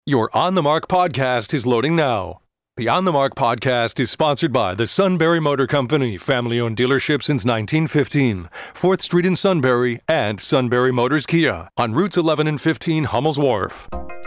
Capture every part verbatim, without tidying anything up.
Your On the Mark podcast is loading now. The On the Mark podcast is sponsored by the Sunbury Motor Company, family-owned dealership since nineteen fifteen, fourth Street in Sunbury, and Sunbury Motors Kia on routes eleven and fifteen Hummel's Wharf.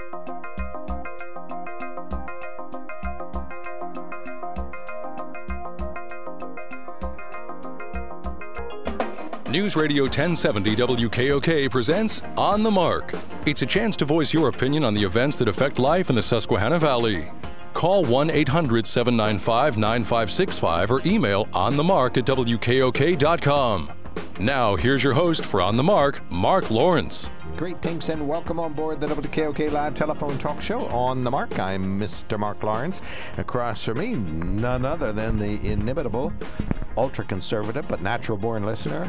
News Radio ten seventy W K O K presents On the Mark. It's a chance to voice your opinion on the events that affect life in the Susquehanna Valley. Call one eight hundred seven nine five nine five six five or email onthemark at W K O K dot com. Now, here's your host for On the Mark, Mark Lawrence. Great, thanks, and welcome on board the W K O K Live Telephone Talk Show On the Mark. I'm Mister Mark Lawrence. Across from me, none other than the inimitable, ultra-conservative but natural-born listener.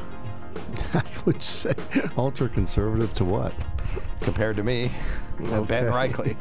I would say ultra-conservative to what? Compared to me, okay. Ben Reichley.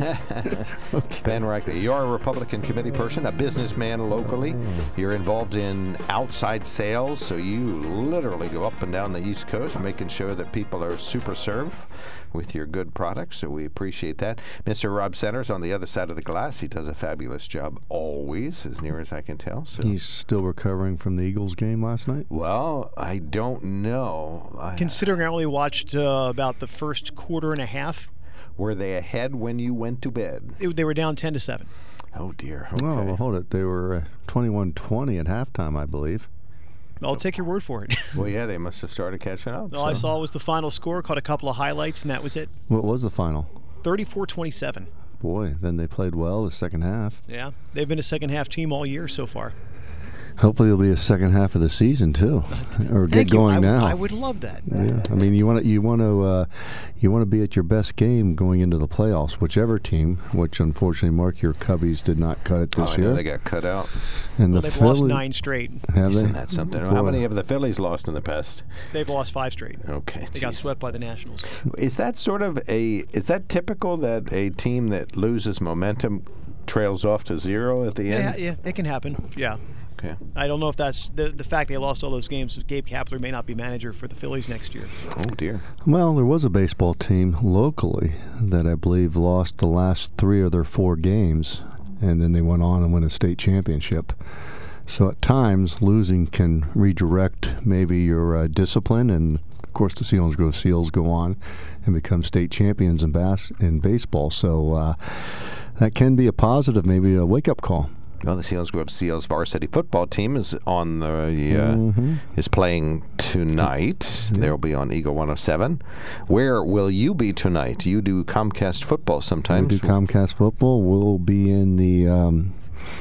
Okay. Ben Reichley. You're a Republican committee person, a businessman locally. Mm. You're involved in outside sales, so you literally go up and down the East Coast making sure that people are super served with your good products, so we appreciate that. Mister Rob Centers on the other side of the glass. He does a fabulous job always, as near as I can tell. So. He's still recovering from the Eagles game last night? Well, I don't know. I, Considering I only watched uh, about the first quarter and a half. Were they ahead when you went to bed? It, they were down ten to seven. Oh, dear. Okay. Oh, well, hold it. They were uh, twenty-one twenty at halftime, I believe. I'll take your word for it. Well, yeah, they must have started catching up. All so. I saw was the final score, caught a couple of highlights, and that was it. What was the final? thirty-four twenty-seven. Boy, then they played well the second half. Yeah, they've been a second-half team all year so far. Hopefully it'll be a second half of the season too, or Thank get going you. I, now. I would love that. Yeah, I mean, you want to you want to uh, you want to be at your best game going into the playoffs, whichever team. Which unfortunately, Mark, your Cubbies did not cut it this oh, year. Yeah, they got cut out. And well, the they've Philly, lost nine straight. Have Isn't they? that something? Boy. How many have the Phillies lost in the past? They've lost five straight. Okay, they geez. got swept by the Nationals. Is that sort of a? Is that typical that a team that loses momentum trails off to zero at the end? Yeah, yeah, it can happen. Yeah. Okay. I don't know if that's the the fact they lost all those games. Gabe Kapler may not be manager for the Phillies next year. Oh dear. Well, there was a baseball team locally that I believe lost the last three of their four games, and then they went on and won a state championship. So at times, losing can redirect maybe your uh, discipline, and of course the Selinsgrove Seals go on and become state champions in bas- in baseball. So uh, that can be a positive, maybe a wake-up call. Well, the Selinsgrove Seals varsity football team is on the uh, mm-hmm. is playing tonight. Yeah. They'll be on Eagle one oh seven. Where will you be tonight? You do Comcast football sometimes. We do Comcast football. We'll be in the um,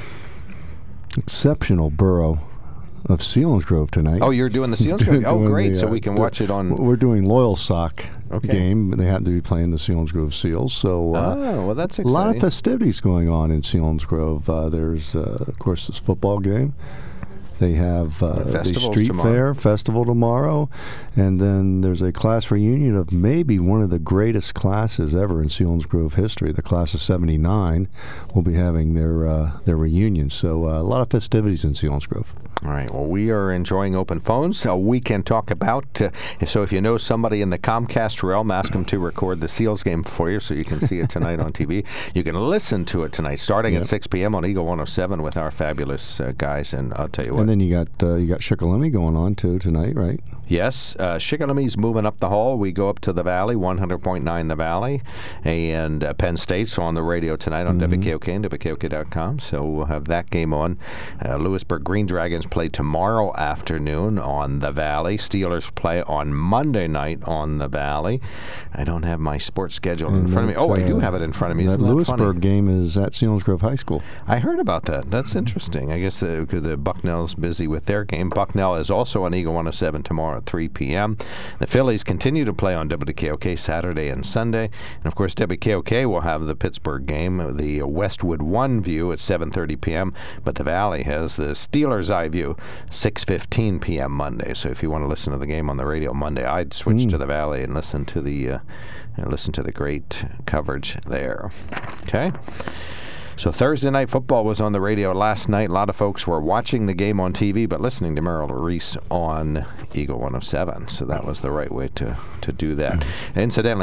exceptional borough of Selinsgrove tonight. Oh, you're doing the Selinsgrove? Oh, great! The, so uh, we can watch it on. We're doing Loyal Sock okay. game. They happen to be playing the Selinsgrove Seals. So uh, oh, well, that's exciting. A lot of festivities going on in Selinsgrove. Uh, there's, uh, of course, this football game. They have uh, the street tomorrow. fair festival tomorrow, and then there's a class reunion of maybe one of the greatest classes ever in Selinsgrove history. The class of seventy-nine will be having their uh, their reunion. So uh, a lot of festivities in Selinsgrove. All right. Well, we are enjoying open phones, so we can talk about. Uh, so if you know somebody in the Comcast realm, ask them to record the Seals game for you, so you can see it tonight on T V. You can listen to it tonight, starting yep. at six p.m. on Eagle one oh seven with our fabulous uh, guys. And I'll tell you what. And then you got uh, you got Shikellamy going on too tonight, right? Yes, uh, Shikelamy's moving up the hall. We go up to the Valley, one hundred point nine the Valley, and uh, Penn State's on the radio tonight on mm-hmm. W K O K and W K O K dot com. So we'll have that game on. Uh, Lewisburg Green Dragons play tomorrow afternoon on the Valley. Steelers play on Monday night on the Valley. I don't have my sports schedule in and front that, of me. Oh, uh, I do have it in front of me. That Isn't that Lewisburg funny? game is at Selinsgrove High School. I heard about that. That's interesting. I guess the, the Bucknell's busy with their game. Bucknell is also on Eagle one oh seven tomorrow at three p.m. The Phillies continue to play on W K O K Saturday and Sunday. And, of course, W K O K will have the Pittsburgh game, the Westwood One View at seven thirty p.m. But the Valley has the Steelers Eye View, six fifteen p.m. Monday. So if you want to listen to the game on the radio Monday, I'd switch mm. to the Valley and listen to the uh, and listen to the great coverage there. Okay? So Thursday Night Football was on the radio last night. A lot of folks were watching the game on T V, but listening to Merrill Reese on Eagle one oh seven. So that was the right way to, to do that. Mm-hmm. Incidentally, that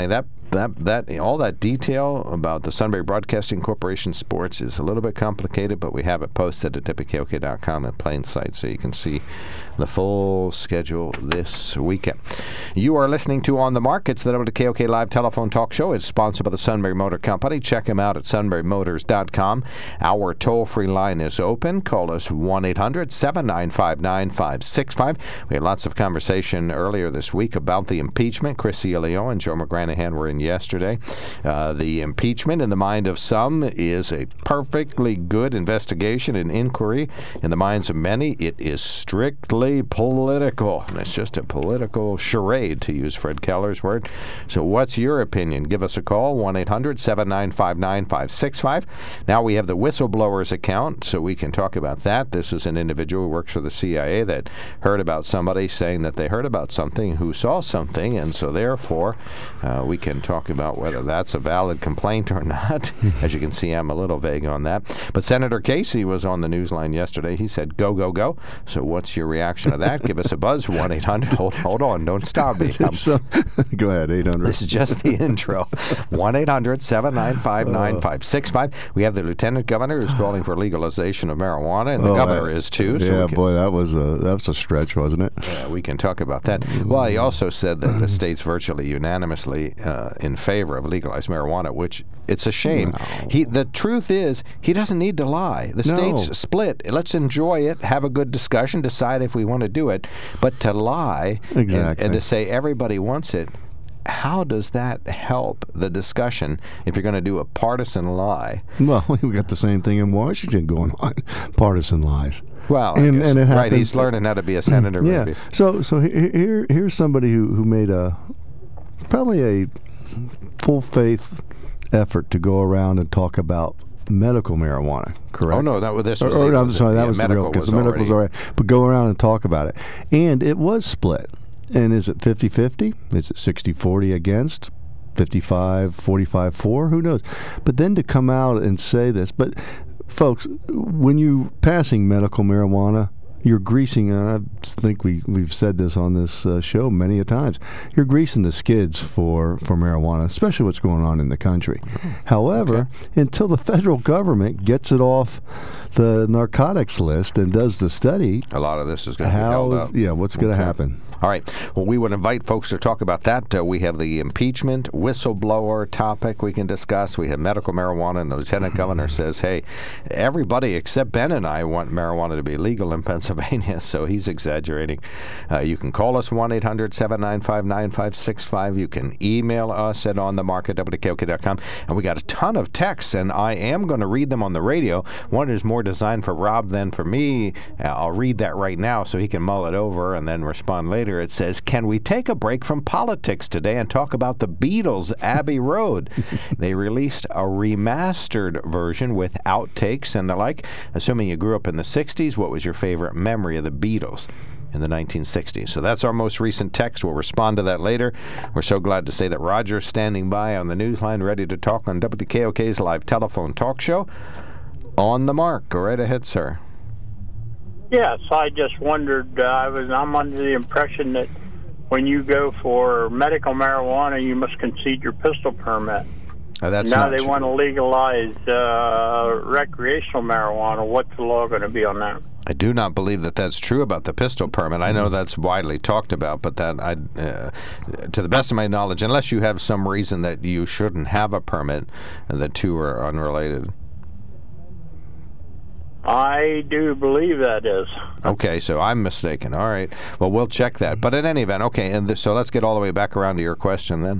that that all that detail about the Sunbury Broadcasting Corporation sports is a little bit complicated, but we have it posted at W K O K dot com in plain sight, so you can see the full schedule this weekend. You are listening to On the Mark. It's the W K O K Live Telephone Talk Show. It's sponsored by the Sunbury Motor Company. Check them out at sunbury motors dot com. Our toll-free line is open. Call us one eight hundred seven nine five nine five six five. We had lots of conversation earlier this week about the impeachment. Chris Cialio and Joe McGranahan were in yesterday. Uh, the impeachment, in the mind of some, is a perfectly good investigation and inquiry. In the minds of many, it is strictly political. It's just a political charade, to use Fred Keller's word. So what's your opinion? Give us a call, one eight hundred seven nine five nine five six five. Now we have the whistleblowers account, so we can talk about that. This is an individual who works for the C I A that heard about somebody saying that they heard about something, who saw something, and so therefore uh, we can talk about whether that's a valid complaint or not. As you can see, I'm a little vague on that. But Senator Casey was on the Newsline yesterday. He said, go, go, go. So what's your reaction to that? Give us a buzz, one eight hundred. Hold, hold on. Don't stop me. So, go ahead, eight hundred. This is just the intro. one eight hundred seven nine five nine five six five. We have the Lieutenant Governor who's calling for legalization of marijuana, and the oh, governor that, is too. So yeah, can, boy, that was a that was a stretch, wasn't it? Yeah, we can talk about that. Well, he also said that the state's virtually unanimously uh, in favor of legalized marijuana, which it's a shame. No. He the truth is he doesn't need to lie. The No. state's split. Let's enjoy it, have a good discussion, decide if we want to do it. But to lie exactly. and, and to say everybody wants it, how does that help the discussion if you're going to do a partisan lie? Well, we got the same thing in Washington going on, partisan lies. Well, I and, guess, and it right, happens, he's learning how to be a senator. Yeah. Maybe. So, so he- here, here's somebody who, who made a probably a full faith effort to go around and talk about medical marijuana. Correct? Oh no, that this was. Or, or, legal. I'm sorry, that yeah, was the real, medical because was the medical was all already. right. But go around and talk about it, and it was split. And is it fifty fifty? Is it sixty forty against? fifty-five forty-five for? Who knows? But then to come out and say this, but folks, when you passing medical marijuana, you're greasing, and I think we, we've said this on this uh, show many a times, you're greasing the skids for, for marijuana, especially what's going on in the country. However, Okay. until the federal government gets it off the narcotics list and does the study, A lot of this is going to be how held is, up. yeah, what's going to Okay. happen? All right. Well, we would invite folks to talk about that. Uh, we have the impeachment whistleblower topic we can discuss. We have medical marijuana, and the lieutenant governor says, hey, everybody except Ben and I want marijuana to be legal in Pennsylvania, so he's exaggerating. Uh, you can call us one eight hundred seven nine five nine five six five. You can email us at on the mark at W K O K dot com. And we got a ton of texts, and I am going to read them on the radio. One is more designed for Rob than for me. Uh, I'll read that right now so he can mull it over and then respond later. It says, can we take a break from politics today and talk about the Beatles' Abbey Road? They released a remastered version with outtakes and the like. Assuming you grew up in the sixties, what was your favorite memory of the Beatles in the nineteen sixties? So that's our most recent text. We'll respond to that later. We're so glad to say that Roger's standing by on the Newsline, ready to talk on W K O K's live telephone talk show. On the Mark. Go right ahead, sir. Yes, I just wondered. Uh, I was. I'm under the impression that when you go for medical marijuana, you must concede your pistol permit. Uh, that's now not they true. want to legalize uh, recreational marijuana. What's the law going to be on that? I do not believe that that's true about the pistol permit. I know that's widely talked about, but that I, uh, to the best of my knowledge, unless you have some reason that you shouldn't have a permit, the two are unrelated. I do believe that is. Okay, so I'm mistaken. All right. Well, we'll check that. But in any event, okay, and th- so let's get all the way back around to your question then.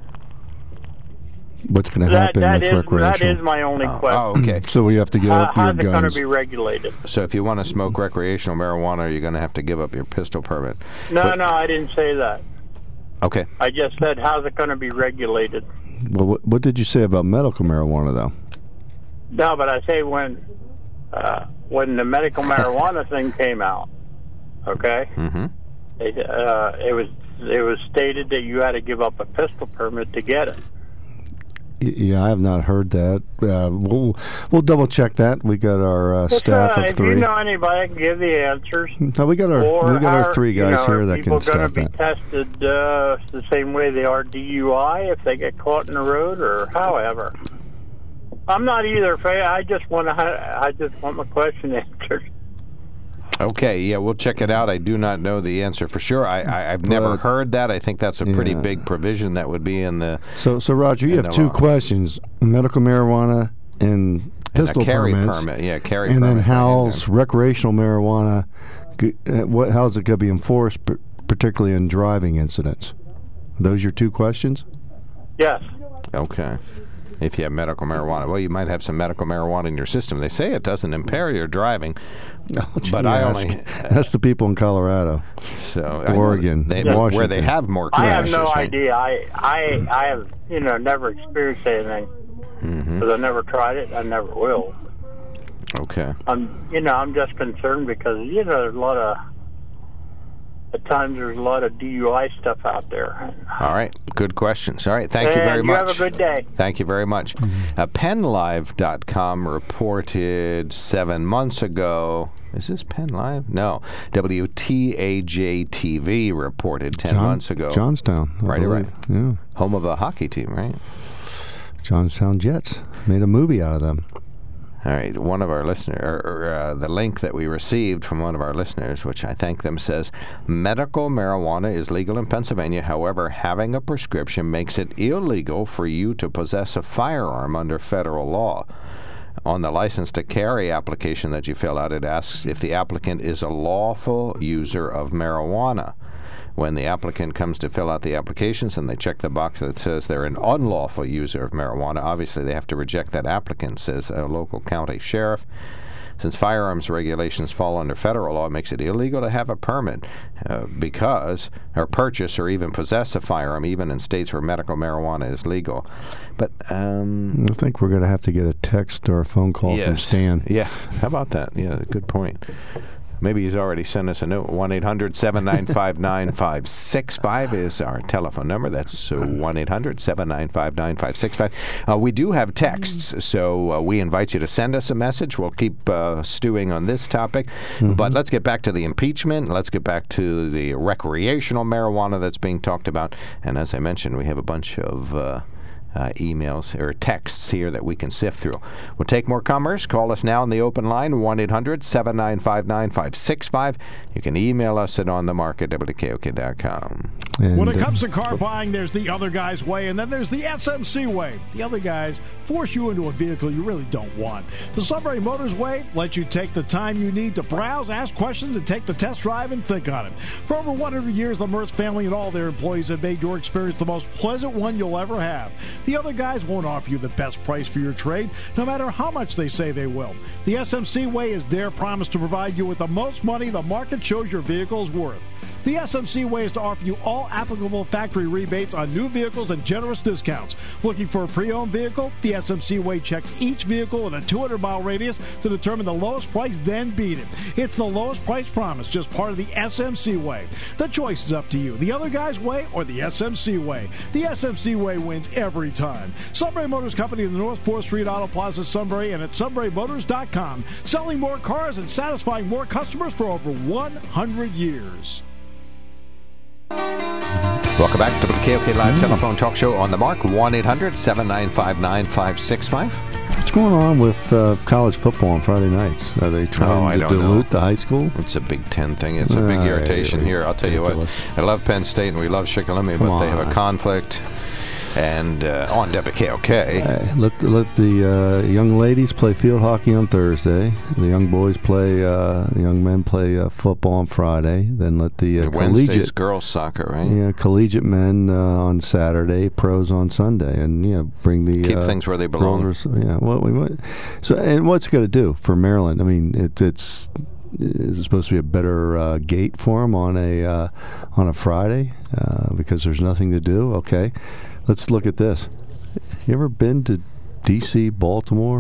What's going to That, happen that, with is, that recreational? is my only Oh, question. oh, okay. So we have to give How, up your how's it going to guns. be regulated? So if you want to smoke recreational marijuana, you're going to have to give up your pistol permit. No, But- no, I didn't say that. Okay. I just said, how's it going to be regulated? Well, what, what did you say about medical marijuana, though? No, but I say when uh, when the medical marijuana thing came out, okay, Mm-hmm. it, uh, it was it was stated that you had to give up a pistol permit to get it. Yeah, I have not heard that. Uh, we'll we'll double check that. We got our uh, staff uh, of if three. If you know anybody that can give the answers. No, we got our or we got are, our three guys you know, here that can staff that. People that. going to be tested uh, the same way they are D U I if they get caught in the road or however. I'm not either. I just want to. I just want my question answered. Okay, yeah, we'll check it out. I do not know the answer for sure. I, I, I've never But, heard that. I think that's a pretty yeah. big provision that would be in the... So, so Roger, you in have the two law. questions: medical marijuana and pistol and a carry permits. permit. Yeah, carry and permit. then how's recreational marijuana? g- uh, What? How's it going to be enforced, p- particularly in driving incidents? Are those your two questions? Yes. Okay. If you have medical marijuana. Well, you might have some medical marijuana in your system. They say it doesn't impair your driving, No, but I only... That's the people in Colorado, So I know Oregon, they, Washington. where they have more I have crashes. no right? idea. I, I, I have, you know, never experienced anything because Mm-hmm. I never tried it. I never will. Okay. I'm, you know, I'm just concerned because you know there's a lot of, at times there's a lot of D U I stuff out there. All right. Good questions. All right. Thank you And very you much. have a good day. Thank you very much. Mm-hmm. Uh, Penn Live dot com reported seven months ago. Is this Penn Live? No. W T A J T V reported ten John- months ago. Johnstown, I Right, believe. right. Yeah, Home of a hockey team, right? Johnstown Jets made a movie out of them. All right, one of our listeners, or, or uh, the link that we received from one of our listeners, which I thank them, says, medical marijuana is legal in Pennsylvania. However, having a prescription makes it illegal for you to possess a firearm under federal law. On the license to carry application that you fill out, it asks if the applicant is a lawful user of marijuana. When the applicant comes to fill out the applications and they check the box that says they're an unlawful user of marijuana, obviously they have to reject that applicant, says a local county sheriff. Since firearms regulations fall under federal law, it makes it illegal to have a permit uh, because, or purchase or even possess a firearm, even in states where medical marijuana is legal. But, um... I think we're going to have to get a text or a phone call yes. from Stan. Yeah, how about that? Yeah, good point. Maybe he's already sent us a note. one eight hundred seven nine five nine five six five is our telephone number. That's uh, one eight hundred seven nine five nine five six five. Uh, we do have texts, so uh, we invite you to send us a message. We'll keep uh, stewing on this topic. Mm-hmm. But let's get back to the impeachment. Let's get back to the recreational marijuana that's being talked about. And as I mentioned, we have a bunch of... Uh, Uh, emails or texts here that we can sift through. We'll take more comers. Call us now on the open line, one eight hundred seven nine five nine five six five. You can email us at on the mark at W K O K dot com. And when it uh, comes to car buying, there's the other guy's way, and then there's the S M C way. The other guys force you into a vehicle you really don't want. The Sunbury Motors way lets you take the time you need to browse, ask questions, and take the test drive and think on it. For over one hundred years, the Mertz family and all their employees have made your experience the most pleasant one you'll ever have. The other guys won't offer you the best price for your trade, no matter how much they say they will. The S M C way is their promise to provide you with the most money the market shows your vehicle is worth. The S M C way is to offer you all applicable factory rebates on new vehicles and generous discounts. Looking for a pre-owned vehicle? The S M C way checks each vehicle in a two hundred mile radius to determine the lowest price, then beat it. It's the lowest price promise, just part of the S M C way. The choice is up to you. The other guy's way or the S M C way. The S M C way wins every time. Sunbury Motors Company in the North fourth Street Auto Plaza, Sunbury, and at sunbury motors dot com. Selling more cars and satisfying more customers for over one hundred years. Welcome back to the W K O K Live Telephone Talk Show on the Mark, one eight hundred seven nine five nine five six five. What's going on with uh, college football on Friday nights? Are they trying Oh, I to don't dilute know. the high school? It's a Big Ten thing. It's a big Ah, irritation yeah, here. I'll tell you what. ridiculous. I love Penn State and we love Shikellamy, Come but they have a on. conflict. And uh, on W K O K. Uh, let let the uh, young ladies play field hockey on Thursday. The young boys play. Uh, the young men play uh, football on Friday. Then let the uh, Wednesday's collegiate girls soccer, right? yeah collegiate men uh, on Saturday, pros on Sunday, and yeah, bring the Keep uh, things where they belong. rollers- Yeah, what we might. So, and what's it going to do for Maryland? I mean, it, it's is it supposed to be a better uh, gate for them on a uh, on a Friday uh, because there's nothing to do? Okay, let's look at this. You ever been to D C, Baltimore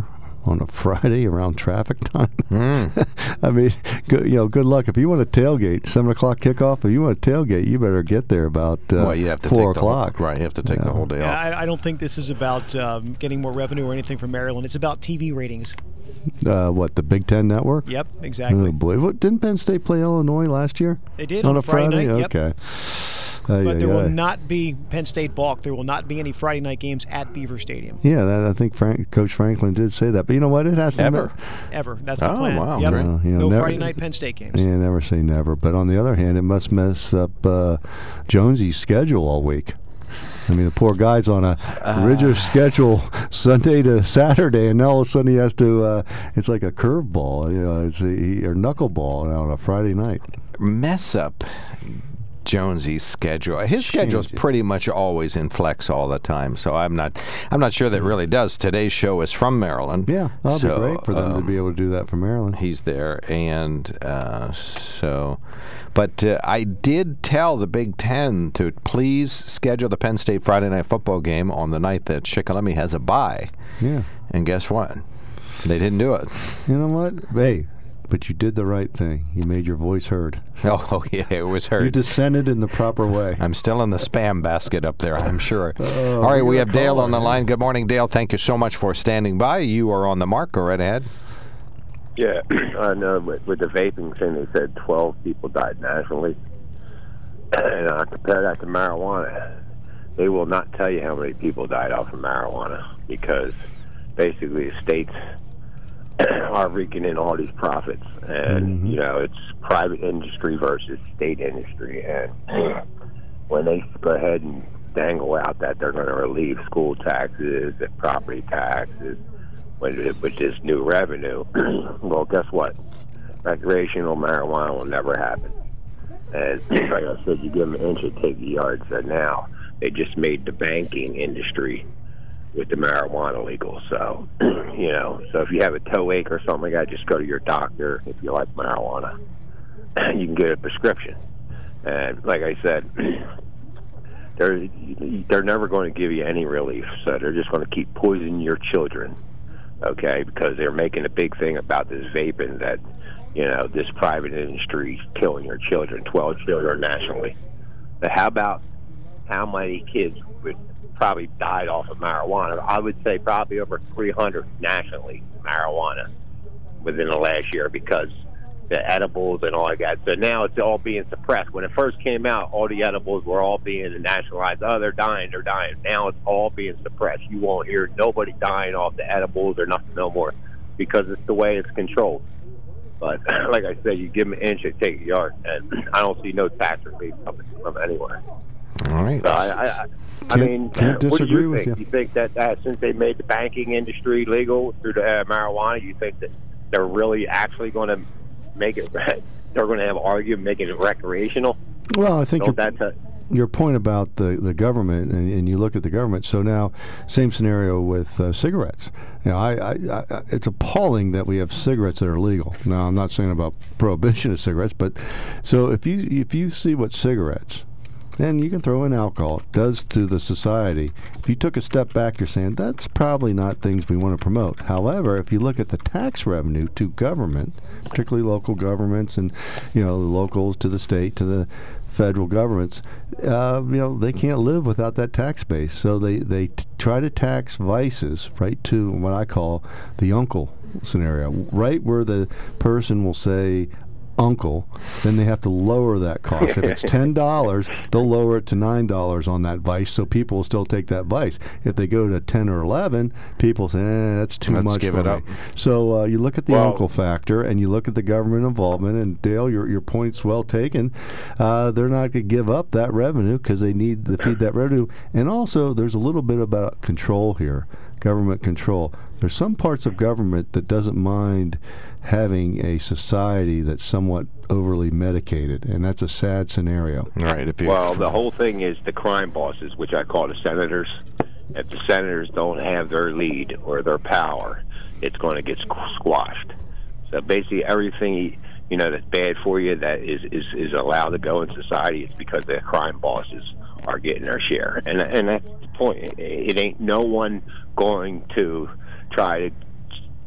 on a Friday around traffic time. Mm. I mean, good, you know, good luck. If you want to tailgate, seven o'clock kickoff, if you want to tailgate, you better get there about uh, well, you have to four take o'clock. The whole, right, you have to take yeah. the whole day Yeah, off. I, I don't think this is about um, getting more revenue or anything from Maryland. It's about T V ratings. Uh, what, the Big Ten Network? Yep, exactly. Oh, boy. What, didn't Penn State play Illinois last year? They did on, on a Friday Friday? night, yep. Okay. Uh, But yeah, there yeah. will not be Penn State balk. There will not be any Friday night games at Beaver Stadium. Yeah, that, I think Frank, Coach Franklin did say that. But you know what? It has to Ever. Ever. That's the Oh, plan. wow, Yep. great. Well, you know, no never- Friday night Penn State games. Yeah, never say never. But on the other hand, it must mess up uh, Jonesy's schedule all week. I mean, the poor guy's on a Uh, rigid schedule Sunday to Saturday, and now all of a sudden he has to. Uh, it's like a curveball, you know, it's a, he, or knuckleball on a Friday night. Mess up Jonesy's schedule. His schedule's Change it. pretty much always in flex all the time, so I'm not I'm not sure that it really does. Today's show is from Maryland. Yeah, that'll so, be great for them to um, be able to do that for Maryland. He's there, and uh, so, but uh, I did tell the Big Ten to please schedule the Penn State Friday night football game on the night that Shikellamy has a bye. Yeah. And guess what? They didn't do it. You know what? Hey, but you did the right thing. You made your voice heard. Oh, oh yeah, it was You heard. descended in the proper way. I'm still in the spam basket up there, I'm sure. Oh, All right, we you're have a Dale caller, on the man. line. Good morning, Dale. Thank you so much for standing by. You are on the mark. Go right ahead. Yeah, I know. With, with the vaping thing, they said twelve people died nationally. And I compare that to marijuana. They will not tell you how many people died off of marijuana because basically the states are raking in all these profits. And, Mhm. you know, it's private industry versus state industry. And when they go ahead and dangle out that they're going to relieve school taxes and property taxes, which is new revenue, well, guess what? Recreational marijuana will never happen. And like I said, you give them an inch, you take a yard. So now they just made the banking industry with the marijuana legal. So, you know, so if you have a toe ache or something like that, just go to your doctor if you like marijuana. You can get a prescription. And like I said, they're, they're never going to give you any relief. So they're just going to keep poisoning your children. Okay, because they're making a big thing about this vaping that, you know, this private industry is killing your children, twelve children nationally. But how about how many kids would probably died off of marijuana? I would say probably over three hundred nationally, marijuana, within the last year because the edibles and all like that. So now it's all being suppressed. When it first came out, all the edibles were all being nationalized. Oh, they're dying, they're dying. Now it's all being suppressed. You won't hear nobody dying off the edibles or nothing no more because it's the way it's controlled. But like I said, you give them an inch, they take a yard. And I don't see no tax relief coming from anywhere. All right. So I, I, I, I Can't- mean, can't what do disagree you with think? you. You think that uh, since they made the banking industry legal through the uh, marijuana, you think that they're really actually going to make it? They're going to have argument making it recreational? Well, I think Don't you're- that's a, your point about the, the government, and, and you look at the government. So now, same scenario with uh, cigarettes. You know, I, I, I, it's appalling that we have cigarettes that are legal. Now, I'm not saying about prohibition of cigarettes, but so if you if you see what cigarettes, and you can throw in alcohol, does to the society. If you took a step back, you're saying that's probably not things we want to promote. However, if you look at the tax revenue to government, particularly local governments and, you know, the locals to the state to the federal governments, uh, you know, they can't live without that tax base. So they, they t- try to tax vices right to what I call the uncle scenario, right where the person will say, uncle, then they have to lower that cost. If it's ten dollars, they'll lower it to nine dollars on that vice, so people will still take that vice. If they go to ten or eleven, people say, eh, that's too Let's much give for it me. up. So uh, you look at the Well- uncle factor, and you look at the government involvement, and Dale, your your point's well taken. Uh, they're not going to give up that revenue because they need to feed that revenue. And also, there's a little bit about control here, government control. There's some parts of government that doesn't mind having a society that's somewhat overly medicated, and that's a sad scenario. All right. If you well, the whole thing is the crime bosses, which I call the senators. If the senators don't have their lead or their power, it's going to get squ- squashed. So basically, everything you know that's bad for you that is, is, is allowed to go in society is because the crime bosses are getting their share, and and that's the point. It, it ain't no one going to try to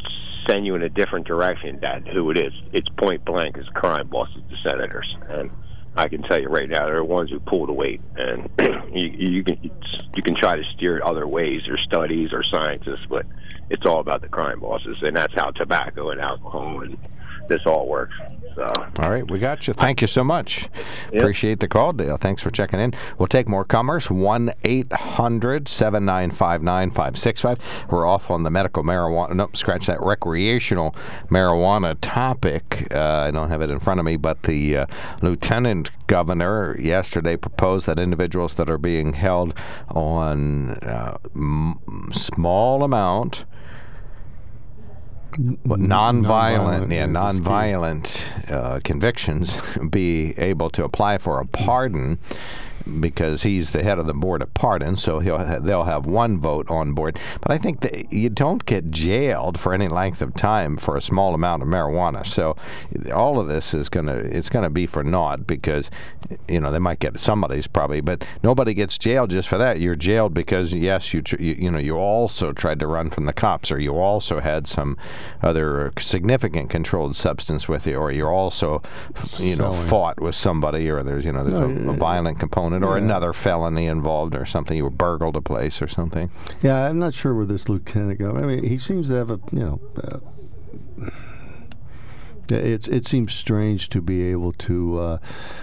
send you in a different direction than who it is. It's point blank as crime bosses, the senators. And I can tell you right now, they're the ones who pull the weight. And you, you, can, you can try to steer it other ways, or studies or scientists, but it's all about the crime bosses. And that's how tobacco and alcohol and this all works. So. All right, we got you. Thank you so much. Yep. Appreciate the call, Dale. Thanks for checking in. We'll take more comers. one eight hundred seven nine five nine five six five. We're off on the medical marijuana. Nope, scratch that recreational marijuana topic. Uh, I don't have it in front of me, but the uh, lieutenant governor yesterday proposed that individuals that are being held on uh, m- small amount What, nonviolent, nonviolent yeah, is nonviolent uh, convictions be able to apply for a pardon, because he's the head of the board of pardons, so he'll ha- they'll have one vote on board. But I think that you don't get jailed for any length of time for a small amount of marijuana. So all of this is gonna it's gonna be for naught, because you know they might get somebody's probably, but nobody gets jailed just for that. You're jailed because yes, you tr- you, you know you also tried to run from the cops, or you also had some other significant controlled substance with you, or you also you know Selling. fought with somebody, or there's you know there's No, a, a yeah. violent component. Or Yeah. another felony involved, or something. You were burgled a place or something. Yeah, I'm not sure where this lieutenant goes. I mean, he seems to have a, you know, uh, it's it seems strange to be able to uh,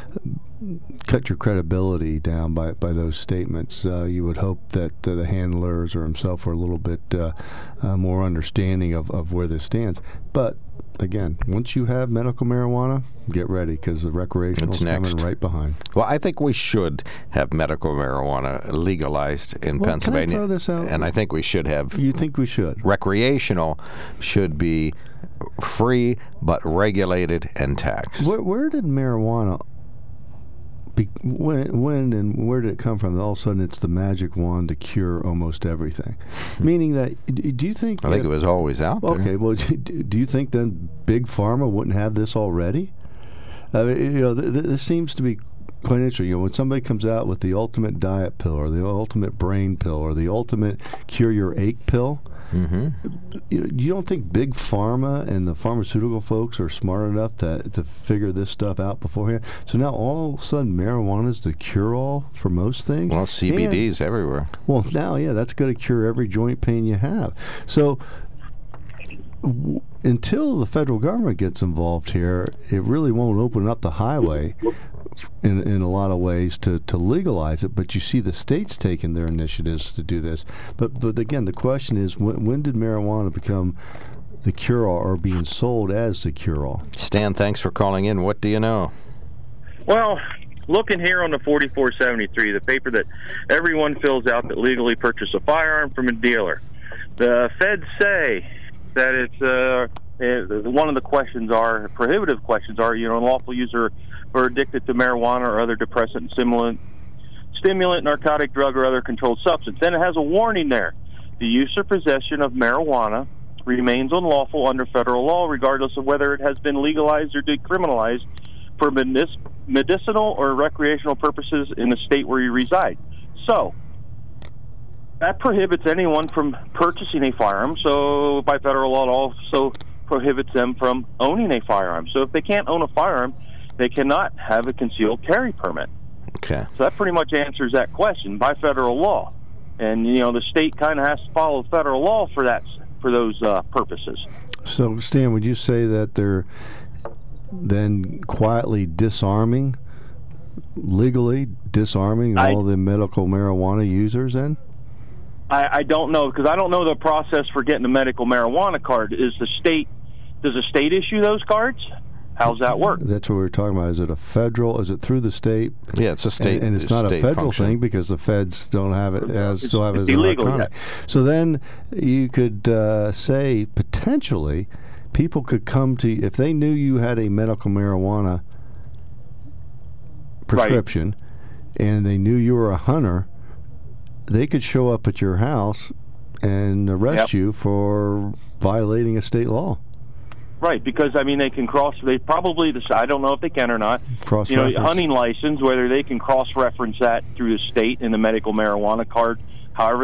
cut your credibility down by, by those statements. Uh, you would hope that uh, the handlers or himself were a little bit uh, uh, more understanding of, of where this stands. But again, once you have medical marijuana, get ready, because the recreational is coming right behind. Well, I think we should have medical marijuana legalized in Well, Pennsylvania. can I throw this out? And I think we should have. You think we should? Recreational should be free but regulated and taxed. Where, where did marijuana be, when, when and where did it come from? All of a sudden, it's the magic wand to cure almost everything. Meaning that, d- do you think? I think if, it was always out there. Okay, well, do do you think then Big Pharma wouldn't have this already? I mean, you know, th- th- this seems to be quite interesting. You know, when somebody comes out with the ultimate diet pill, or the ultimate brain pill, or the ultimate cure your ache pill. Mm-hmm. You, you don't think Big Pharma and the pharmaceutical folks are smart enough to to figure this stuff out beforehand? So now all of a sudden marijuana is the cure-all for most things? Well, C B D's and, everywhere. Well, now, yeah, that's going to cure every joint pain you have. So w- until the federal government gets involved here, it really won't open up the highway in in a lot of ways to, to legalize it. But you see the states taking their initiatives to do this. But but again, the question is, when, when did marijuana become the cure-all, or being sold as the cure-all? Stan, thanks for calling in. What do you know? Well, looking here on the forty-four seventy-three, the paper that everyone fills out that legally purchase a firearm from a dealer, the feds say that it's uh, uh, one of the questions are prohibitive questions are you know unlawful user or addicted to marijuana or other depressant, stimulant, stimulant, narcotic drug, or other controlled substance. Then it has a warning there: the use or possession of marijuana remains unlawful under federal law, regardless of whether it has been legalized or decriminalized for medic- medicinal or recreational purposes in the state where you reside. So that prohibits anyone from purchasing a firearm. So by federal law, it also prohibits them from owning a firearm. So if they can't own a firearm, they cannot have a concealed carry permit. Okay. So that pretty much answers that question by federal law. And, you know, the state kind of has to follow federal law for that, for those uh, purposes. So, Stan, would you say that they're then quietly disarming, legally disarming I, all the medical marijuana users then? I, I don't know, because I don't know the process for getting a medical marijuana card. Is the state, does the state issue those cards? How's that work? That's what we were talking about. Is it a federal? Is it through the state? Yeah, it's a state. And, and it's not a federal function. thing, because the feds don't have it as It's, still have it it's as illegal. electronic. Yeah. So then you could uh, say potentially people could come to if they knew you had a medical marijuana prescription, right, and they knew you were a hunter, they could show up at your house and arrest yep. you for violating a state law. Right, because I mean they can cross. They probably decide. I don't know if they can or not. Cross you know, reference. hunting license, whether they can cross reference that through the state in the medical marijuana card. However, that's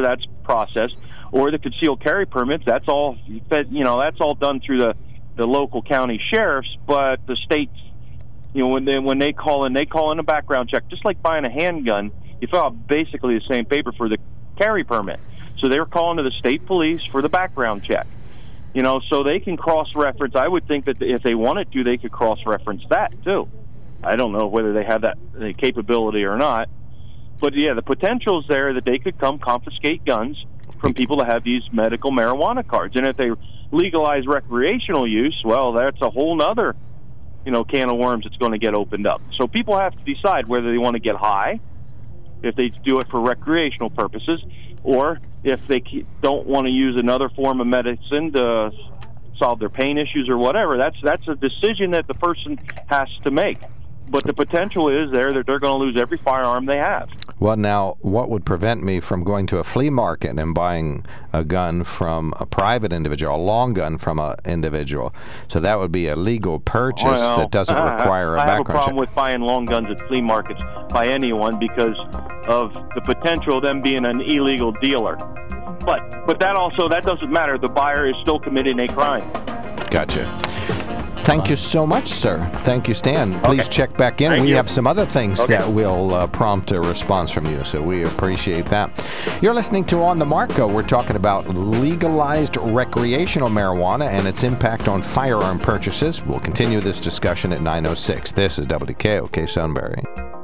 process, or the concealed carry permits. That's all, you know, that's all done through the, the local county sheriffs. But the states, you know, when they when they call in, they call in a background check, just like buying a handgun. You fill out basically the same paper for the carry permit. So they're calling to the state police for the background check. You know, so they can cross-reference. I would think that if they wanted to, they could cross-reference that too. I don't know whether they have that the capability or not. But, yeah, the potential is there that they could come confiscate guns from people that have these medical marijuana cards. And if they legalize recreational use, well, that's a whole other, you know, can of worms that's going to get opened up. So people have to decide whether they want to get high, if they do it for recreational purposes, or if they don't want to use another form of medicine to solve their pain issues or whatever. That's that's a decision that the person has to make. But the potential is there that they're going to lose every firearm they have. Well, now, what would prevent me from going to a flea market and buying a gun from a private individual, a long gun from an individual? So that would be a legal purchase well, that doesn't require a I background check. I have a problem with buying long guns at flea markets by anyone because of the potential of them being an illegal dealer. But but that also, that doesn't matter. The buyer is still committing a crime. Gotcha. Thank you so much, sir. Thank you, Stan. Please okay. check back in. Thank we you. have some other things okay. that will uh, prompt a response from you, so we appreciate that. You're listening to On the Marco. We're talking about legalized recreational marijuana and its impact on firearm purchases. We'll continue this discussion at nine oh six. This is W K O K Sunbury.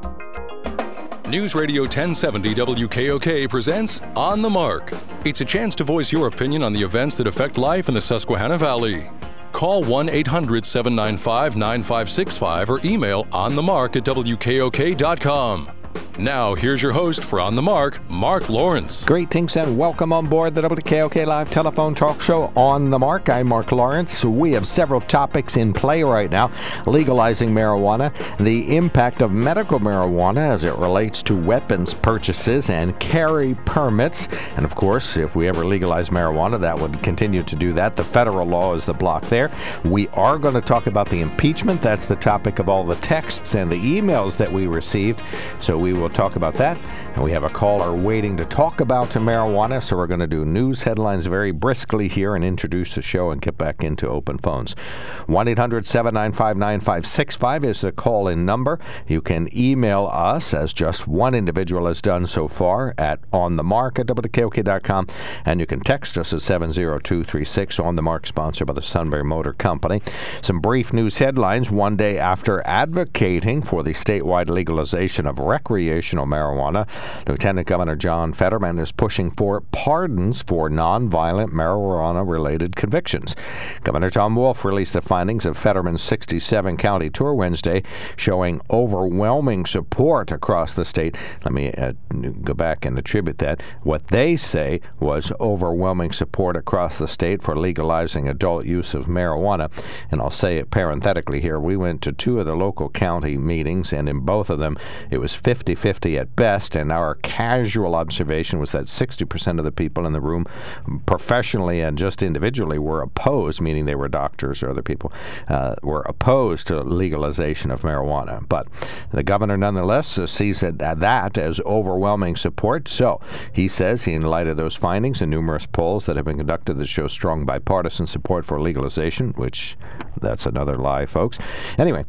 News Radio ten seventy W K O K presents On the Mark. It's a chance to voice your opinion on the events that affect life in the Susquehanna Valley. Call one eight hundred seven nine five nine five six five or email onthemark at W K O K dot com. Now, here's your host for On the Mark, Mark Lawrence. Greetings and welcome on board the W K O K Live Telephone Talk Show On the Mark. I'm Mark Lawrence. We have several topics in play right now. Legalizing marijuana, the impact of medical marijuana as it relates to weapons purchases and carry permits. And of course, if we ever legalize marijuana, that would continue to do that. The federal law is the block there. We are going to talk about the impeachment. That's the topic of all the texts and the emails that we received. So we will talk about that. And we have a caller waiting to talk about marijuana, so we're going to do news headlines very briskly here and introduce the show and get back into open phones. one eight hundred seven nine five nine five six five is the call-in number. You can email us, as just one individual has done so far, at onthemark at W K O K dot com, and you can text us at seven zero two three six, On the Mark, sponsored by the Sunbury Motor Company. Some brief news headlines. One day after advocating for the statewide legalization of recreational marijuana, Lieutenant Governor John Fetterman is pushing for pardons for nonviolent marijuana-related convictions. Governor Tom Wolf released the findings of Fetterman's sixty-seven county tour Wednesday, showing overwhelming support across the state. Let me uh, go back and attribute that. What they say was overwhelming support across the state for legalizing adult use of marijuana. And I'll say it parenthetically here. We went to two of the local county meetings, and in both of them, it was fifty fifty at best, and our casual observation was that sixty percent of the people in the room, professionally and just individually, were opposed, meaning they were doctors or other people, uh, were opposed to legalization of marijuana. But the governor nonetheless uh, sees it, uh, that as overwhelming support. So he says, in light of those findings and numerous polls that have been conducted that show strong bipartisan support for legalization, which that's another lie, folks. Anyway,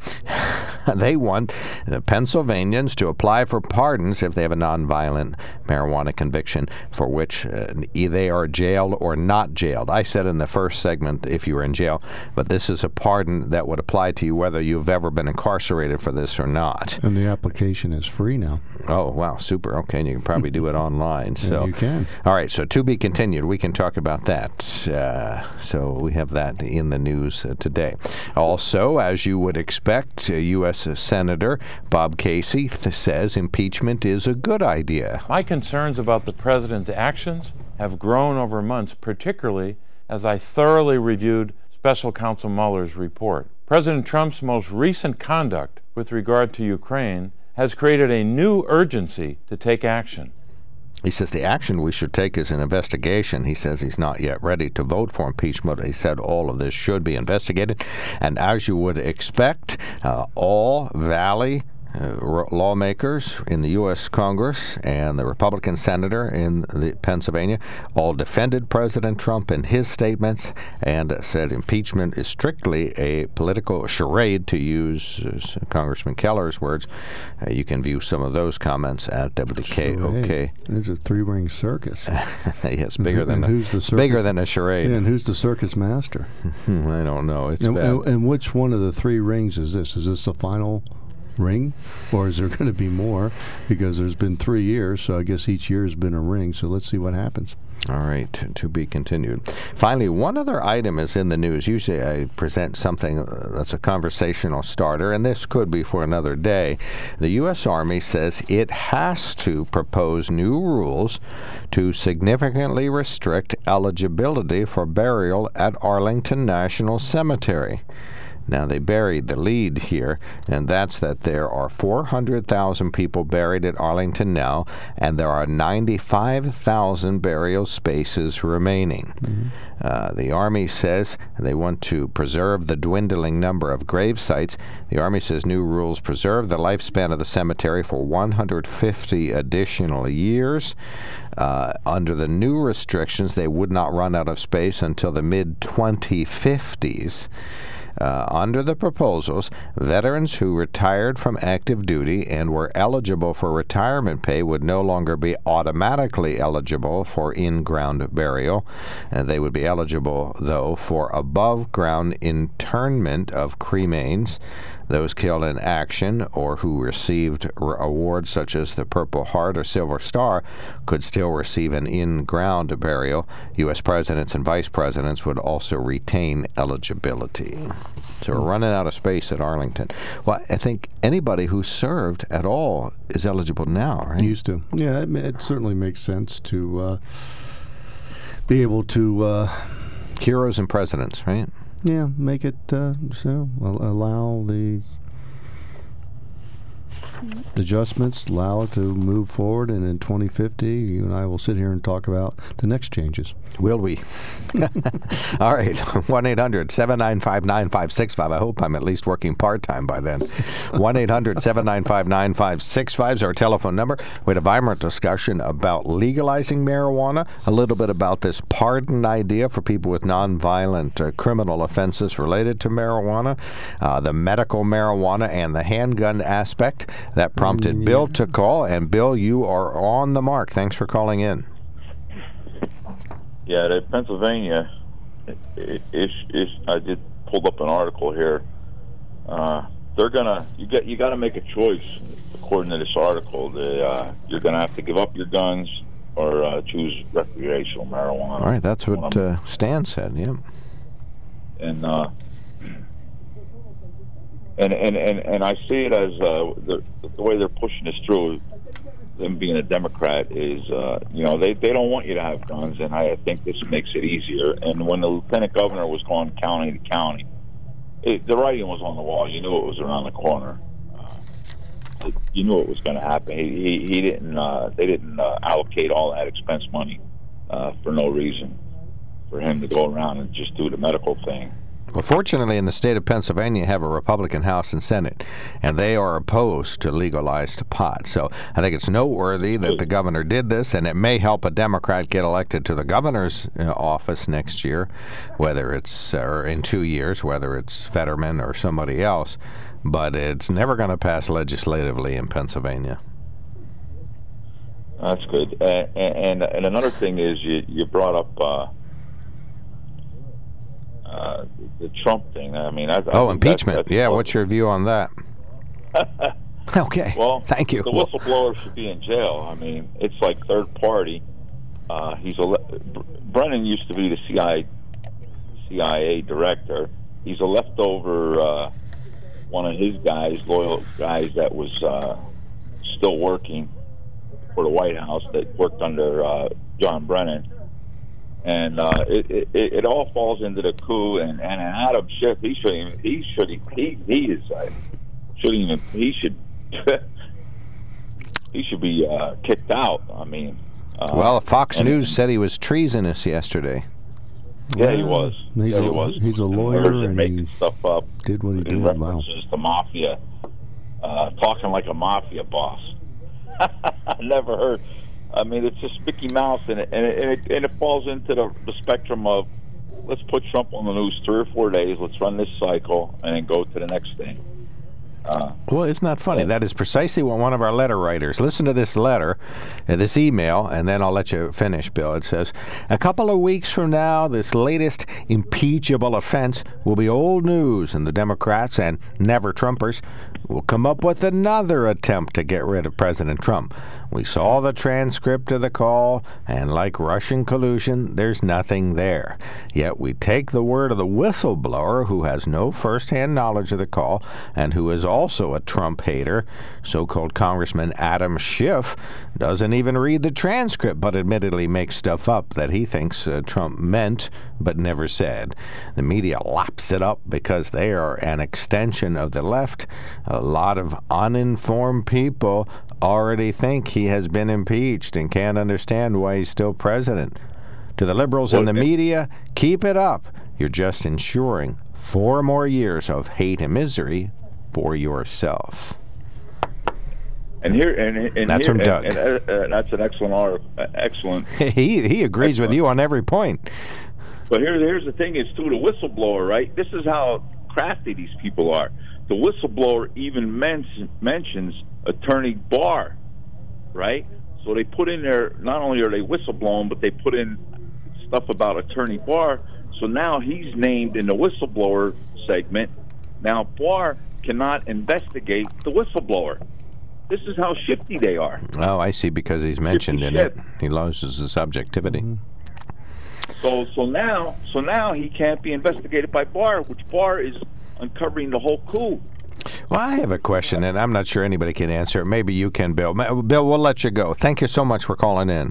they want the Pennsylvanians to apply for pardons if they have a nonviolent marijuana conviction for which uh, they are jailed or not jailed. I said in the first segment if you were in jail, but this is a pardon that would apply to you whether you've ever been incarcerated for this or not. And the application is free now. Oh, wow, super. Okay, and you can probably do it online. So and you can. All right, so to be continued. We can talk about that. Uh, so we have that in the news uh, today. Also, as you would expect, uh, U S Senator Bob Casey th- says impeachment is a good idea. My concerns about the president's actions have grown over months, particularly as I thoroughly reviewed Special Counsel Mueller's report. President Trump's most recent conduct with regard to Ukraine has created a new urgency to take action. He says the action we should take is an investigation. He says he's not yet ready to vote for impeachment. He said all of this should be investigated. And as you would expect, uh, all Valley uh, lawmakers in the U S Congress and the Republican senator in the Pennsylvania all defended President Trump in his statements and uh, said impeachment is strictly a political charade, to use uh, Congressman Keller's words. Uh, you can view some of those comments at W K O K. It's a three-ring circus. Yes, bigger and than a, who's the circus? bigger than a charade. Yeah, and who's the circus master? I don't know. It's and, bad. and, and which one of the three rings is this? Is this the final ring, or is there going to be more? Because there's been three years, so I guess each year has been a ring. So let's see what happens. All right, to, to be continued. Finally, one other item is in the news. Usually I present something uh, that's a conversational starter, and this could be for another day. The U S Army says it has to propose new rules to significantly restrict eligibility for burial at Arlington National Cemetery. Now, they buried the lead here, and that's that there are four hundred thousand people buried at Arlington now, and there are ninety-five thousand burial spaces remaining. Mm-hmm. Uh, the Army says they want to preserve the dwindling number of grave sites. The Army says new rules preserve the lifespan of the cemetery for one hundred fifty additional years. Uh, under the new restrictions, they would not run out of space until the mid twenty fifties. Uh, under the proposals, veterans who retired from active duty and were eligible for retirement pay would no longer be automatically eligible for in-ground burial. Uh, they would be eligible, though, for above-ground internment of cremains. Those killed in action or who received r- awards such as the Purple Heart or Silver Star could still receive an in-ground burial. U S presidents and vice presidents would also retain eligibility. So we're running out of space at Arlington. Well, I think anybody who served at all is eligible now, right? Used to. Yeah, it, it certainly makes sense to uh, be able to... Uh, Heroes and presidents, right? Yeah, make it uh, so allow the adjustments, allow it to move forward, and in twenty fifty, you and I will sit here and talk about the next changes. Will we? All right, one eight hundred seven nine five nine five six five. I hope I'm at least working part-time by then. one eight hundred seven nine five nine five six five is our telephone number. We had a vibrant discussion about legalizing marijuana, a little bit about this pardon idea for people with nonviolent uh, criminal offenses related to marijuana, uh, the medical marijuana and the handgun aspect. That prompted mm, Bill to call, and Bill, you are on the mark. Thanks for calling in. Yeah, the Pennsylvania, it, it, it, it, I did pulled up an article here. Uh, they're gonna you get you got to make a choice according to this article. They, uh, you're gonna have to give up your guns or uh, choose recreational marijuana. All right, that's what uh, Stan said. Yeah, and uh, and and and and I see it as uh, the, the way they're pushing this through. Them being a Democrat is, uh, you know, they, they don't want you to have guns, and I think this makes it easier. And when the lieutenant governor was going county to county, it, the writing was on the wall. You knew it was around the corner. Uh, you knew it was going to happen. He he, he didn't. Uh, they didn't uh, allocate all that expense money uh, for no reason for him to go around and just do the medical thing. Well, fortunately, in the state of Pennsylvania, you have a Republican House and Senate, and they are opposed to legalized pot. So I think it's noteworthy that the governor did this, and it may help a Democrat get elected to the governor's uh, office next year, whether it's, uh, or in two years, whether it's Fetterman or somebody else. But it's never going to pass legislatively in Pennsylvania. That's good. Uh, and, and another thing is you, you brought up... Uh, Uh, the Trump thing. I mean, I, I oh, impeachment. That's, that's yeah, what's your view on that? Okay. Well, thank you. The whistleblower should be in jail. I mean, it's like third party. Uh, he's a Brennan used to be the C I A, C I A director. He's a leftover uh, one of his guys, loyal guys that was uh, still working for the White House that worked under uh, John Brennan. And uh, it, it it all falls into the coup. And, and Adam Schiff, he should even, he should he he is uh, should even he should he should be uh, kicked out. I mean, uh, well, Fox and, News said he was treasonous yesterday. Yeah, he was. He's yeah, a, he was. He's a lawyer and, and making stuff up. Did what he did. In references wow. to mafia. uh, talking like a mafia boss. I never heard. I mean, it's just Mickey Mouse, and it, and it, and it, and it falls into the, the spectrum of let's put Trump on the news three or four days, let's run this cycle, and then go to the next thing. Uh, well, it's not funny. That is precisely what one of our letter writers. Listen to this letter, uh, this email, and then I'll let you finish, Bill. It says, a couple of weeks from now, this latest impeachable offense will be old news, and the Democrats and never-Trumpers will come up with another attempt to get rid of President Trump. We saw the transcript of the call, and like Russian collusion, there's nothing there. Yet we take the word of the whistleblower who has no first-hand knowledge of the call and who is also a Trump hater. So-called Congressman Adam Schiff doesn't even read the transcript, but admittedly makes stuff up that he thinks uh, Trump meant but never said. The media laps it up because they are an extension of the left. A lot of uninformed people already think he has been impeached and can't understand why he's still president. To the liberals in the media, keep it up. You're just ensuring four more years of hate and misery for yourself. And here, and, and that's here, from Doug. And, and, uh, that's an excellent article. Uh, excellent. he he agrees excellent. with you on every point. But here, here's the thing: is through the whistleblower, right? This is how crafty these people are. The whistleblower even men- mentions Attorney Barr, right? So they put in there, not only are they whistleblowing, but they put in stuff about Attorney Barr. So now he's named in the whistleblower segment. Now Barr cannot investigate the whistleblower. This is how shifty they are. Oh, I see, because he's mentioned shifty in shit. it. He loses his subjectivity. Mm-hmm. So so now so now he can't be investigated by Barr, which Barr is uncovering the whole coup. Well, I have a question, and I'm not sure anybody can answer it. Maybe you can, Bill. Bill, we'll let you go. Thank you so much for calling in.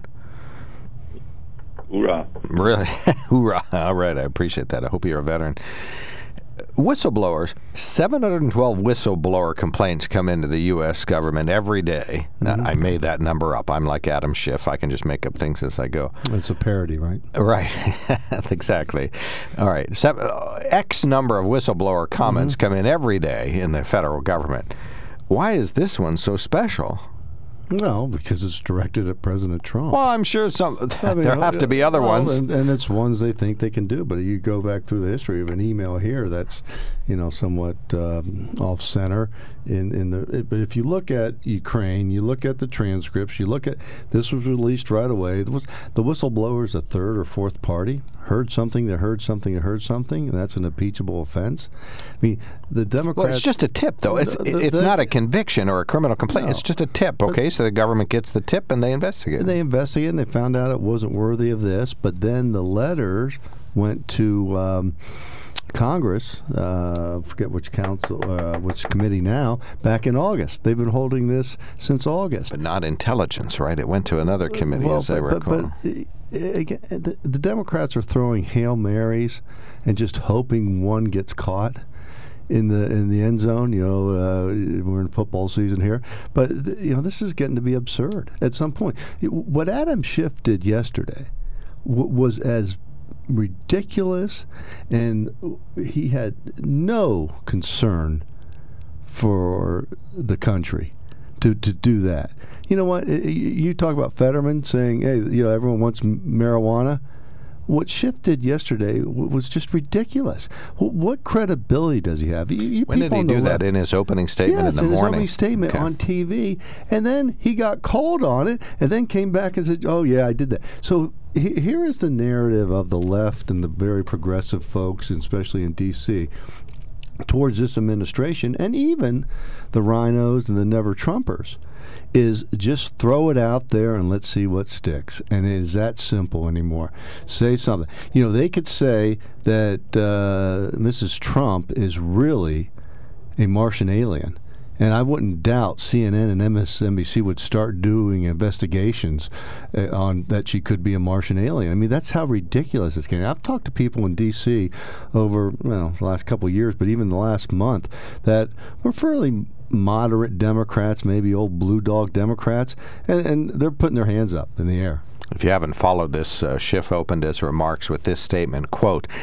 Hoorah. Really? Hoorah. All right, I appreciate that. I hope you're a veteran. Whistleblowers, seven hundred twelve whistleblower complaints come into the U S government every day. Mm-hmm. Now, I made that number up. I'm like Adam Schiff. I can just make up things as I go. It's a parody, right? Right. Exactly. All right. Seven, uh, X number of whistleblower comments mm-hmm. come in every day in the federal government. Why is this one so special? Well, because it's directed at President Trump. Well, I'm sure some I mean, there have to be other well, ones. And, and it's ones they think they can do. But you go back through the history of an email here that's, you know, somewhat um, off-center. In, in the, it, but if you look at Ukraine, you look at the transcripts, you look at, this was released right away. The, the whistleblower is a third or fourth party. Heard something, that heard something, that heard something, and that's an impeachable offense. I mean, the Democrats... Well, it's just a tip, though. It's, the, the, it's the, not a conviction or a criminal complaint. No. It's just a tip, okay? So the government gets the tip and they investigate. And they investigate and they found out it wasn't worthy of this, but then the letters went to um, Congress, uh, forget which council, uh, which committee now, back in August. They've been holding this since August. But not intelligence, right? It went to another committee, well, as but, I recall. But, but, Again, the, the Democrats are throwing Hail Marys and just hoping one gets caught in the in the end zone. You know, uh, we're in football season here, but th- you know this is getting to be absurd at some point. It, what Adam Schiff did yesterday w- was as ridiculous, and he had no concern for the country to to do that. You know what? You talk about Fetterman saying, "Hey, you know, everyone wants marijuana." What Schiff did yesterday was just ridiculous. What credibility does he have? You, you when did he do that? In his opening statement yes, in the in his morning? opening statement okay. on T V, and then he got called on it, and then came back and said, "Oh yeah, I did that." So he, here is the narrative of the left and the very progressive folks, especially in D C, towards this administration, and even the rhinos and the never-Trumpers, is just throw it out there and let's see what sticks. And it is that simple anymore. Say something. You know, they could say that uh, Missus Trump is really a Martian alien. And I wouldn't doubt C N N and M S N B C would start doing investigations uh, on that she could be a Martian alien. I mean, that's how ridiculous it's getting. I've talked to people in D C over, well, the last couple of years, but even the last month, that were fairly moderate Democrats, maybe old blue dog Democrats, and, and they're putting their hands up in the air. If you haven't followed this, uh, Schiff opened his remarks with this statement, quote,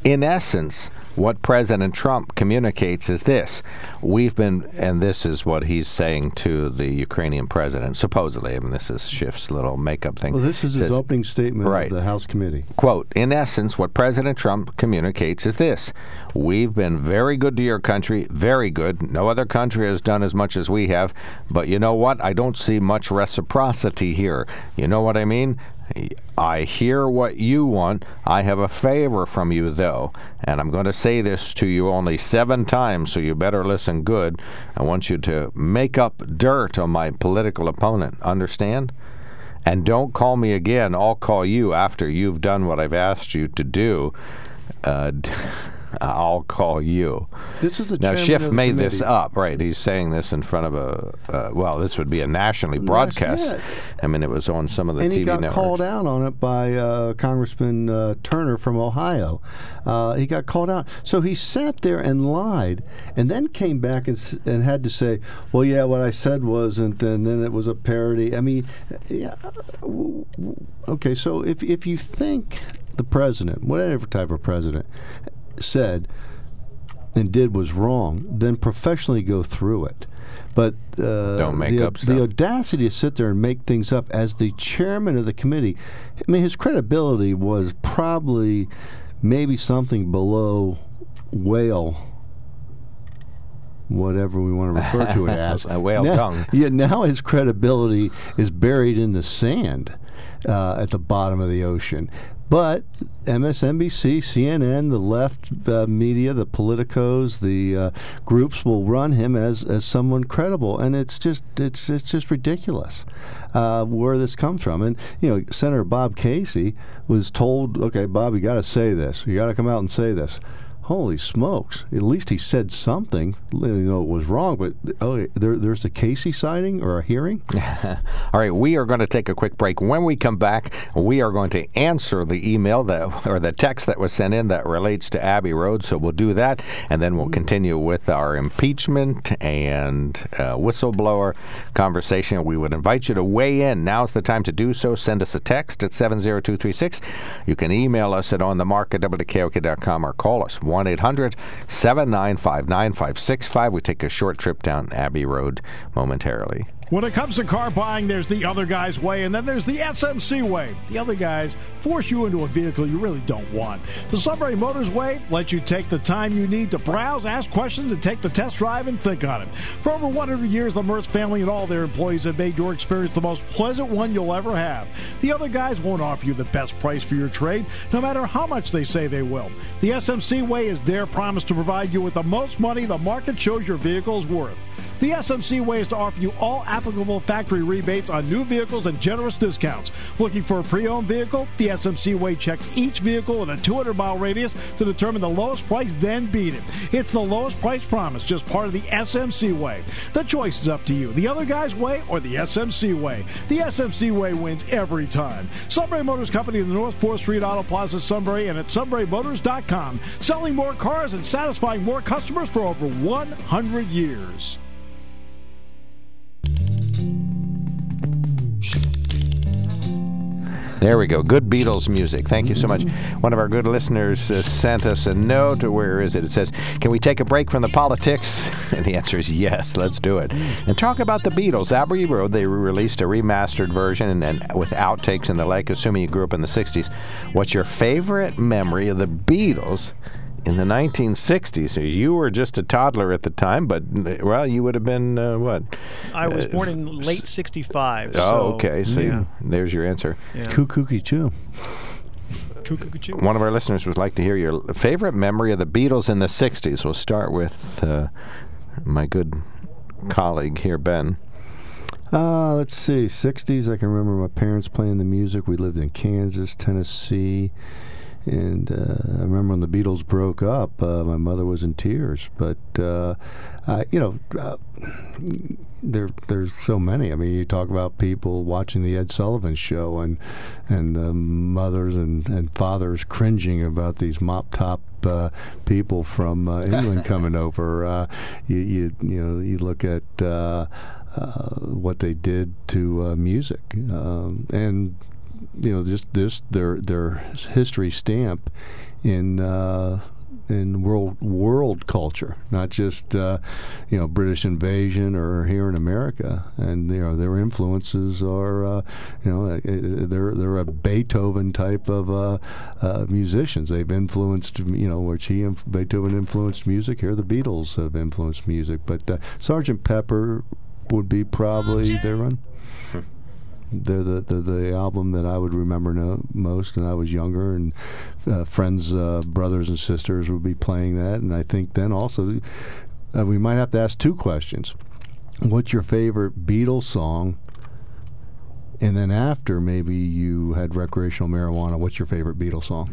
in essence, what President Trump communicates is this. We've been, and this is what he's saying to the Ukrainian president, supposedly. I mean, this is Schiff's little makeup thing. Well, this is his Says, opening statement right. of the House committee. Quote, in essence, what President Trump communicates is this. We've been very good to your country, very good. No other country has done as much as we have. But you know what? I don't see much reciprocity here. You know what I mean? I hear what you want. I have a favor from you, though, and I'm going to say this to you only seven times, so you better listen good. I want you to make up dirt on my political opponent. Understand? And don't call me again. I'll call you after you've done what I've asked you to do. Uh, I'll call you. This is the now, chairman Schiff of the made committee. this up, right? He's saying this in front of a, uh, well, this would be a nationally broadcast. Yeah. I mean, it was on some of the and T V he got networks. called out on it by uh, Congressman uh, Turner from Ohio. Uh, he got called out. So he sat there and lied, and then came back and, s- and had to say, well, yeah, what I said wasn't, and then it was a parody. I mean, yeah, w- w- okay, so if if you think the president, whatever type of president, said and did was wrong, then professionally go through it. But uh, Don't make the, up stuff. the audacity to sit there and make things up as the chairman of the committee, I mean, his credibility was probably maybe something below whale, whatever we want to refer to it as. A whale now, tongue. Yeah, now his credibility is buried in the sand uh, at the bottom of the ocean. But M S N B C, C N N, the left uh, media, the politicos, the uh, groups will run him as, as someone credible, and it's just it's it's just ridiculous uh, where this comes from. And you know, Senator Bob Casey was told, "Okay, Bob, you got to say this. You got to come out and say this." Holy smokes! At least he said something. You know, it was wrong, but oh, there, there's a Casey sighting or a hearing. All right, we are going to take a quick break. When we come back, we are going to answer the email that or the text that was sent in that relates to Abbey Road. So we'll do that, and then we'll continue with our impeachment and uh, whistleblower conversation. We would invite you to weigh in. Now's the time to do so. Send us a text at seven zero two three six. You can email us at on the mark at W K O K dot com or call us one eight hundred seven nine five nine five six five. We take a short trip down Abbey Road momentarily. When it comes to car buying, there's the other guy's way, and then there's the S M C way. The other guys force you into a vehicle you really don't want. The Sunbury Motors way lets you take the time you need to browse, ask questions, and take the test drive and think on it. For over one hundred years, the Mertz family and all their employees have made your experience the most pleasant one you'll ever have. The other guys won't offer you the best price for your trade, no matter how much they say they will. The S M C way is their promise to provide you with the most money the market shows your vehicle is worth. The S M C way is to offer you all applicable factory rebates on new vehicles and generous discounts. Looking for a pre-owned vehicle? The S M C way checks each vehicle in a two hundred mile radius to determine the lowest price, then beat it. It's the lowest price promise, just part of the S M C way. The choice is up to you. The other guy's way or the S M C way. The S M C way wins every time. Sunbury Motors Company in the North fourth Street Auto Plaza, Sunbury, and at sunbury motors dot com. Selling more cars and satisfying more customers for over one hundred years. There we go. Good Beatles music. Thank you so much. One of our good listeners uh, sent us a note. Where is it? It says, can we take a break from the politics? And the answer is yes, let's do it. And talk about the Beatles. Abbey Road, they released a remastered version and, and with outtakes and the like, assuming you grew up in the sixties. What's your favorite memory of the Beatles in the nineteen sixties? So you were just a toddler at the time, but, well, you would have been, uh, what? I was Uh, born in late sixty-five. Oh, so, okay. So yeah. you, there's your answer. Yeah. Kooky choo. Cuckoo-cuckoo. One of our listeners would like to hear your favorite memory of the Beatles in the sixties. We'll start with uh, my good colleague here, Ben. Uh, let's see, sixties, I can remember my parents playing the music. We lived in Kansas, Tennessee. And uh, I remember when the Beatles broke up, uh, my mother was in tears. But, uh, uh, you know, uh, there there's so many. I mean, you talk about people watching the Ed Sullivan Show and and uh, mothers and, and fathers cringing about these mop-top uh, people from uh, England coming over. Uh, you, you, you know, you look at uh, uh, what they did to uh, music. Um, and... You know, just this their their history stamp in uh, in world world culture, not just uh, you know British invasion or here in America. And you know their influences are uh, you know they're they're a Beethoven type of uh, uh, musicians. They've influenced you know which he inf- Beethoven influenced music. Here the Beatles have influenced music, but uh, Sergeant Pepper would be probably their one. They're the, the the album that I would remember no, most, and I was younger, and uh, friends, uh, brothers and sisters would be playing that, and I think then also uh, we might have to ask two questions. What's your favorite Beatles song? And then after maybe you had recreational marijuana, what's your favorite Beatles song?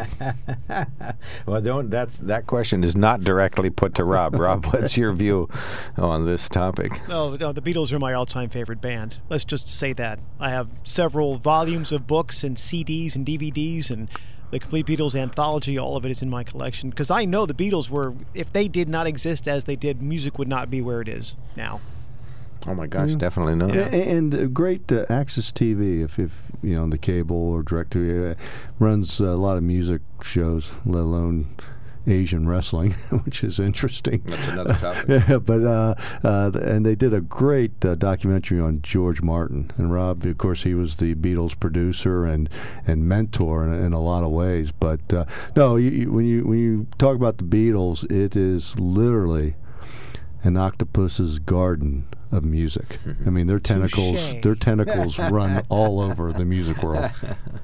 Well, don't. That's that question is not directly put to Rob. Rob, what's your view on this topic? No, no, the Beatles are my all-time favorite band. Let's just say that. I have several volumes of books and C Ds and D V Ds and the Complete Beatles anthology. All of it is in my collection because I know the Beatles were. If they did not exist as they did, music would not be where it is now. Oh my gosh, yeah. definitely not. Yeah. And, and uh, great uh, Access T V, if, if you know the cable or direct T V, uh, runs uh, a lot of music shows, let alone Asian wrestling, which is interesting. That's another topic. Yeah, but uh, uh, and they did a great uh, documentary on George Martin. And Rob, of course, he was the Beatles producer and and mentor in, in a lot of ways. But uh, no, you, you, when you when you talk about the Beatles, it is literally an octopus's garden of music. I mean, their tentacles, Touché. their tentacles run all over the music world.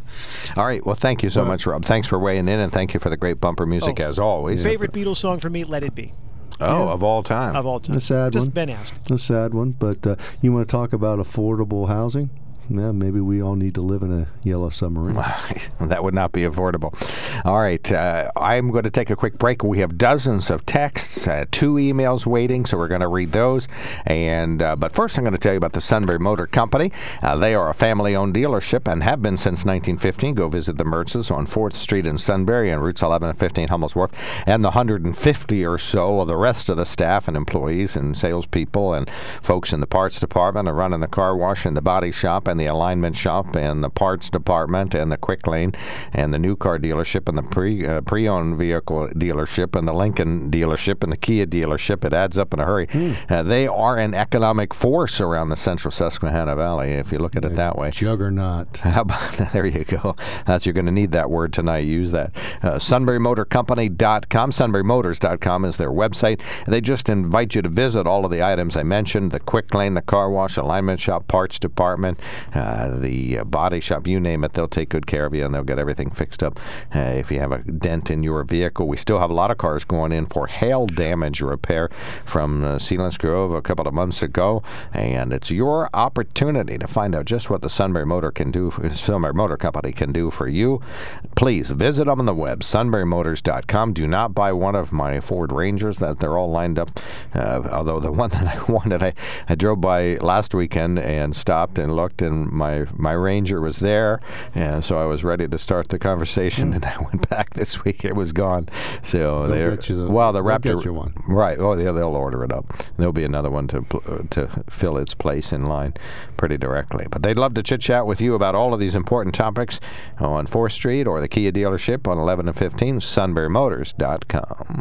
All right. Well, thank you so much, Rob. Thanks for weighing in, and thank you for the great bumper music Oh, as always. Favorite Beatles song for me, Let It Be. Oh, Yeah. of all time. Of all time. A sad Just one. been asked. A sad one. But uh, you want to talk about affordable housing? Yeah, maybe we all need to live in a yellow submarine. That would not be affordable. All right, uh, I'm going to take a quick break. We have dozens of texts, uh, two emails waiting, so we're going to read those. And uh, but first, I'm going to tell you about the Sunbury Motor Company. Uh, they are a family-owned dealership and have been since nineteen fifteen. Go visit the Mertzes on fourth Street in Sunbury and routes eleven and fifteen Hummel's Wharf, and the one hundred fifty or so of the rest of the staff and employees and salespeople and folks in the parts department are running the car wash and the body shop and the alignment shop and the parts department and the quick lane and the new car dealership and the pre uh, pre-owned vehicle dealership and the Lincoln dealership and the Kia dealership. It adds up in a hurry. Mm. Uh, they are an economic force around the central Susquehanna Valley, if you look at the it that way. Juggernaut. How about that? There you go. That's you're going to need that word tonight. Use that. Uh, Sunbury Motor Company dot com. Sunbury Motors dot com is their website. They just invite you to visit all of the items I mentioned: the quick lane, the car wash, alignment shop, parts department, Uh, the uh, body shop, you name it, they'll take good care of you and they'll get everything fixed up. Uh, if you have a dent in your vehicle, we still have a lot of cars going in for hail damage repair from uh, Sealands Grove a couple of months ago, and it's your opportunity to find out just what the Sunbury Motor can do, for, Sunbury Motor Company can do for you. Please visit them on the web, Sunbury Motors dot com. Do not buy one of my Ford Rangers, that they're all lined up. Uh, although the one that I wanted, I, I drove by last weekend and stopped and looked, and my my Ranger was there, and so I was ready to start the conversation, mm. and I went back this week. It was gone. So they'll they're get you the, well, the they'll Raptor, get you one. Right? Oh, yeah, they'll order it up. There'll be another one to uh, to fill its place in line pretty directly. But they'd love to chit chat with you about all of these important topics on fourth Street or the Kia dealership on eleven and fifteen, Sunbury Motors dot com.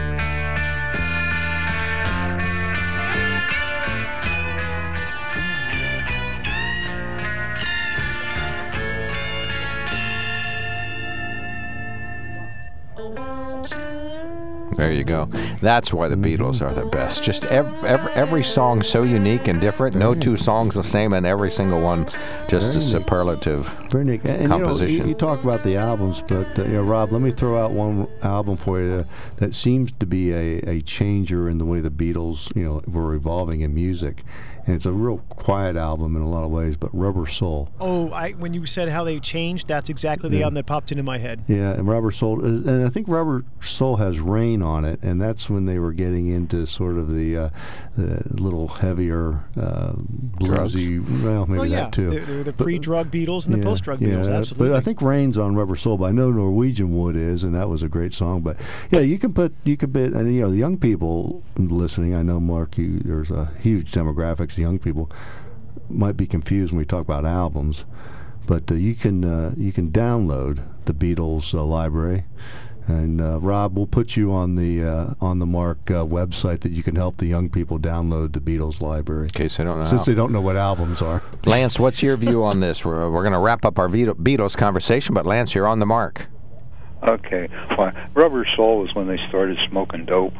There you go. That's why the Beatles are the best. Just every, every, every song so unique and different. No two songs the same, and every single one just a superlative Very neat. And, composition. You know, you, you talk about the albums, but uh, you know, Rob, let me throw out one album for you that seems to be a, a changer in the way the Beatles, you know, were evolving in music. And it's a real quiet album in a lot of ways, but Rubber Soul. Oh, I when you said how they changed, that's exactly the Yeah. album that popped into my head. Yeah, and Rubber Soul, and I think Rubber Soul has Rain on it, and that's when they were getting into sort of the, uh, the little heavier uh, bluesy. Well, maybe oh yeah, that too. They're, they're the pre-drug Beatles and the Yeah, post-drug yeah, Beatles. Absolutely. But I think Rain's on Rubber Soul, but I know Norwegian Wood is, and that was a great song. But yeah, you can put you could put, and you know, the young people listening. I know, Mark, you, there's a huge demographics of young people. Might be confused when we talk about albums, but uh, you can uh, you can download the Beatles uh, library, And uh, Rob, we'll put you on the uh, on the Mark uh, website that you can help the young people download the Beatles library. In case they don't know. Since how. they don't know what albums are. Lance, what's your view on this? We're, we're going to wrap up our Beatles conversation, but Lance, you're on the mark. Okay. Well, Rubber Soul was when they started smoking dope.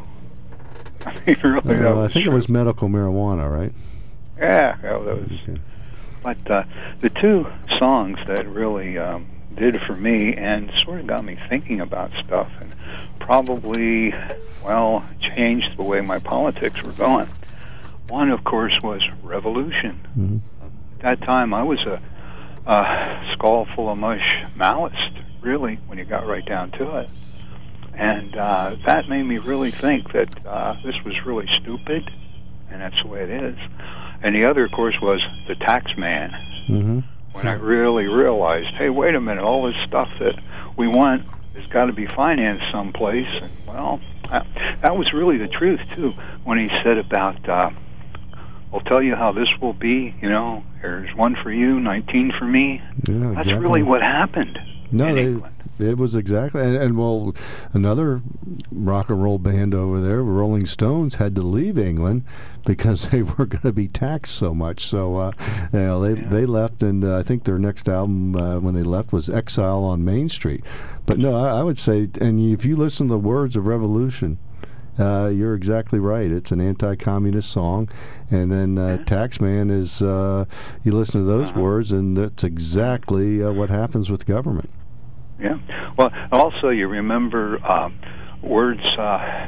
I mean, really, that Uh, I was think it was medical marijuana, right? Yeah, that was. Okay. But uh, the two songs that really um, did for me and sort of got me thinking about stuff and probably, well, changed the way my politics were going. One, of course, was Revolution. Mm-hmm. At that time, I was a, a skull full of mush Maoist, really, when you got right down to it. And uh, that made me really think that uh, this was really stupid, and that's the way it is. And the other, of course, was The Tax Man. Mm-hmm. When I really realized, hey, wait a minute, all this stuff that we want has got to be financed someplace. And, well, that, that was really the truth, too, when he said about, uh, I'll tell you how this will be, you know, there's one for you, nineteen for me. Yeah, That's exactly. really what happened No, in they, England. it was exactly, and, and well, another rock and roll band over there, Rolling Stones, had to leave England because they were going to be taxed so much. So, uh, you know, they Yeah. they left, and uh, I think their next album uh, when they left was Exile on Main Street. But no, I, I would say, and if you listen to the words of Revolution, uh, you're exactly right. It's an anti-communist song, and then uh, Yeah. Taxman is. Uh, you listen to those Uh-huh. words, and that's exactly uh, what happens with government. Yeah. Well, also you remember uh, words uh,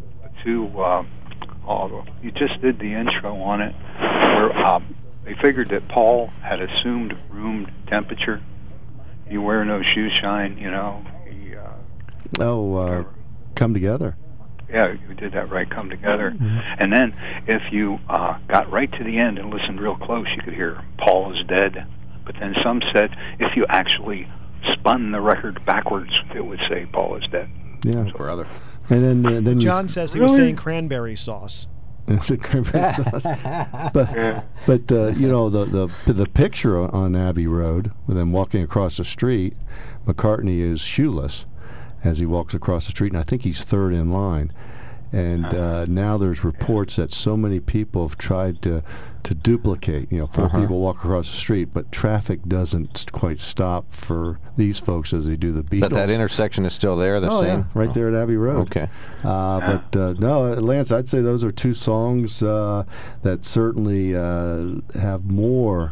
to. Uh, oh, you just did the intro on it, where uh, they figured that Paul had assumed room temperature. You wear no shoe shine, you know. He, uh, Oh, uh, come together. yeah, you did that right. Come together, Mm-hmm. and then if you uh, got right to the end and listened real close, you could hear Paul is dead. But then some said if you actually spun the record backwards, it would say Paul is dead. Yeah. Brother. And then uh, then John says he Really? was saying cranberry sauce. you, it's a cranberry sauce. But but uh, you know the the the picture on Abbey Road with them walking across the street, McCartney is shoeless as he walks across the street, and I think he's third in line. And uh, now there's reports that so many people have tried to to duplicate. You know, four Uh-huh. people walk across the street, but traffic doesn't quite stop for these folks as they do the Beatles. But that intersection is still there, the oh, same? yeah, right there at Abbey Road. Okay. Uh, but uh, no, Lance, I'd say those are two songs uh, that certainly uh, have more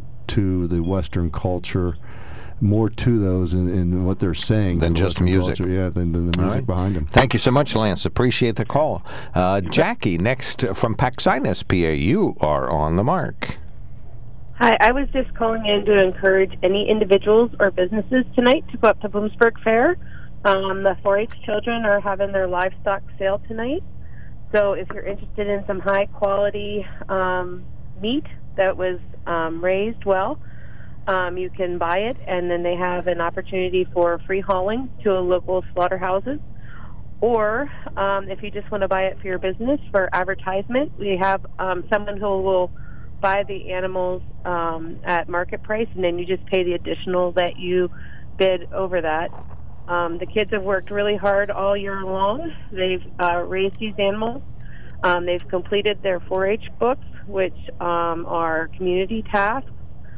to the Western culture, more to those in, in what they're saying Than to just Western music. culture, yeah, than, than the All music right. behind them. Thank you so much, Lance. Appreciate the call. Uh, Jackie, next uh, from Paxinas, P A. You are on the mark. Hi, I was just calling in to encourage any individuals or businesses tonight to go up to Bloomsburg Fair. Um, the four H children are having their livestock sale tonight. So if you're interested in some high-quality um, meat that was um, raised well, um, you can buy it, and then they have an opportunity for free hauling to local slaughterhouses. Or um, if you just want to buy it for your business for advertisement, we have um, someone who will buy the animals um, at market price, and then you just pay the additional that you bid over that. Um, the kids have worked really hard all year long. They've uh, raised these animals. Um, they've completed their four H books, which um, are community tasks,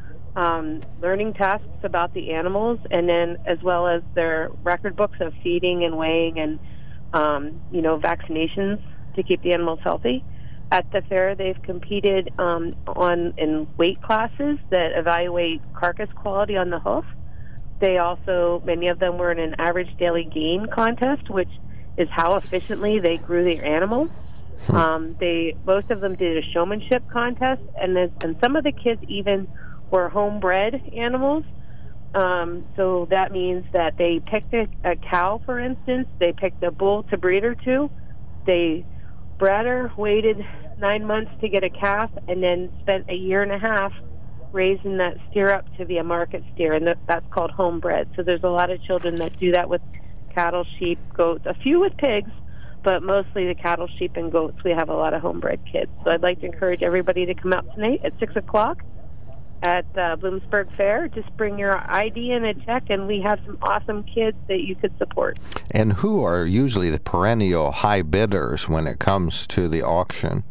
um, learning tasks about the animals, and then as well as their record books of feeding and weighing and um, you know, vaccinations to keep the animals healthy. At the fair, they've competed um, on in weight classes that evaluate carcass quality on the hoof. They also, many of them were in an average daily gain contest, which is how efficiently they grew their animals. Um, they most of them did a showmanship contest, and then, and some of the kids even were homebred animals. Um, so that means that they picked a, a cow, for instance. They picked a bull to breed her to. They bred her, waited nine months to get a calf, and then spent a year and a half raising that steer up to be a market steer, and that, that's called homebred. So there's a lot of children that do that with cattle, sheep, goats, a few with pigs, but mostly the cattle, sheep, and goats. We have a lot of homebred kids. So I'd like to encourage everybody to come out tonight at six o'clock at uh, Bloomsburg Fair. Just bring your I D and a check, and we have some awesome kids that you could support. And who are usually the perennial high bidders when it comes to the auction?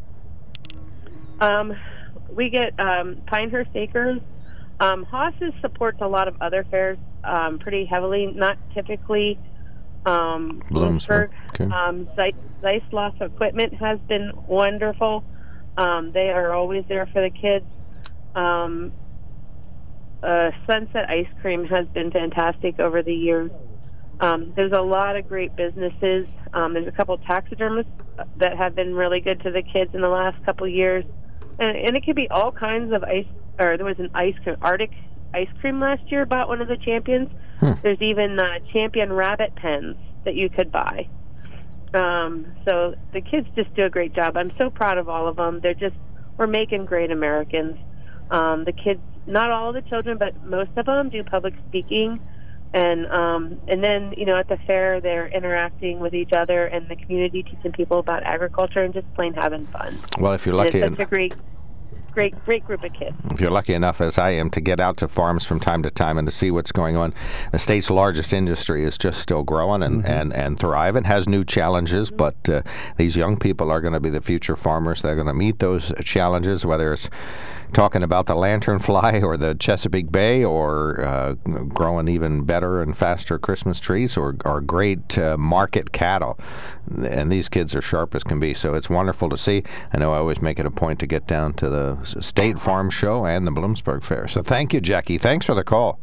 Um, we get um, Pinehurst Acres. Um, Haas's supports a lot of other fairs um, pretty heavily, not typically um, Bloomsburg. Okay. Um, Zeiss, Zeiss Loss Equipment has been wonderful. Um, they are always there for the kids. Um, uh, Sunset Ice Cream has been fantastic over the years. Um, there's a lot of great businesses. Um, there's a couple of taxidermists that have been really good to the kids in the last couple of years. And, and it could be all kinds of ice, or there was an ice cream, Arctic ice cream last year bought one of the champions. Hmm. There's even uh, champion rabbit pens that you could buy. Um, so the kids just do a great job. I'm so proud of all of them. They're just, we're making great Americans. Um, the kids, not all of the children, but most of them do public speaking. And um, and then, you know, at the fair, they're interacting with each other and the community, teaching people about agriculture and just plain having fun. Well, if you're lucky, and it's such a great, great, great group of kids. If you're lucky enough, as I am, to get out to farms from time to time and to see what's going on, the state's largest industry is just still growing and, mm-hmm. and, and thriving, has new challenges, mm-hmm. but uh, these young people are going to be the future farmers. They're going to meet those challenges, whether it's talking about the lanternfly or the Chesapeake Bay, or uh, growing even better and faster Christmas trees, or, or great uh, market cattle. And these kids are sharp as can be, so it's wonderful to see. I know I always make it a point to get down to the State Farm Show and the Bloomsburg Fair. So thank you, Jackie. Thanks for the call.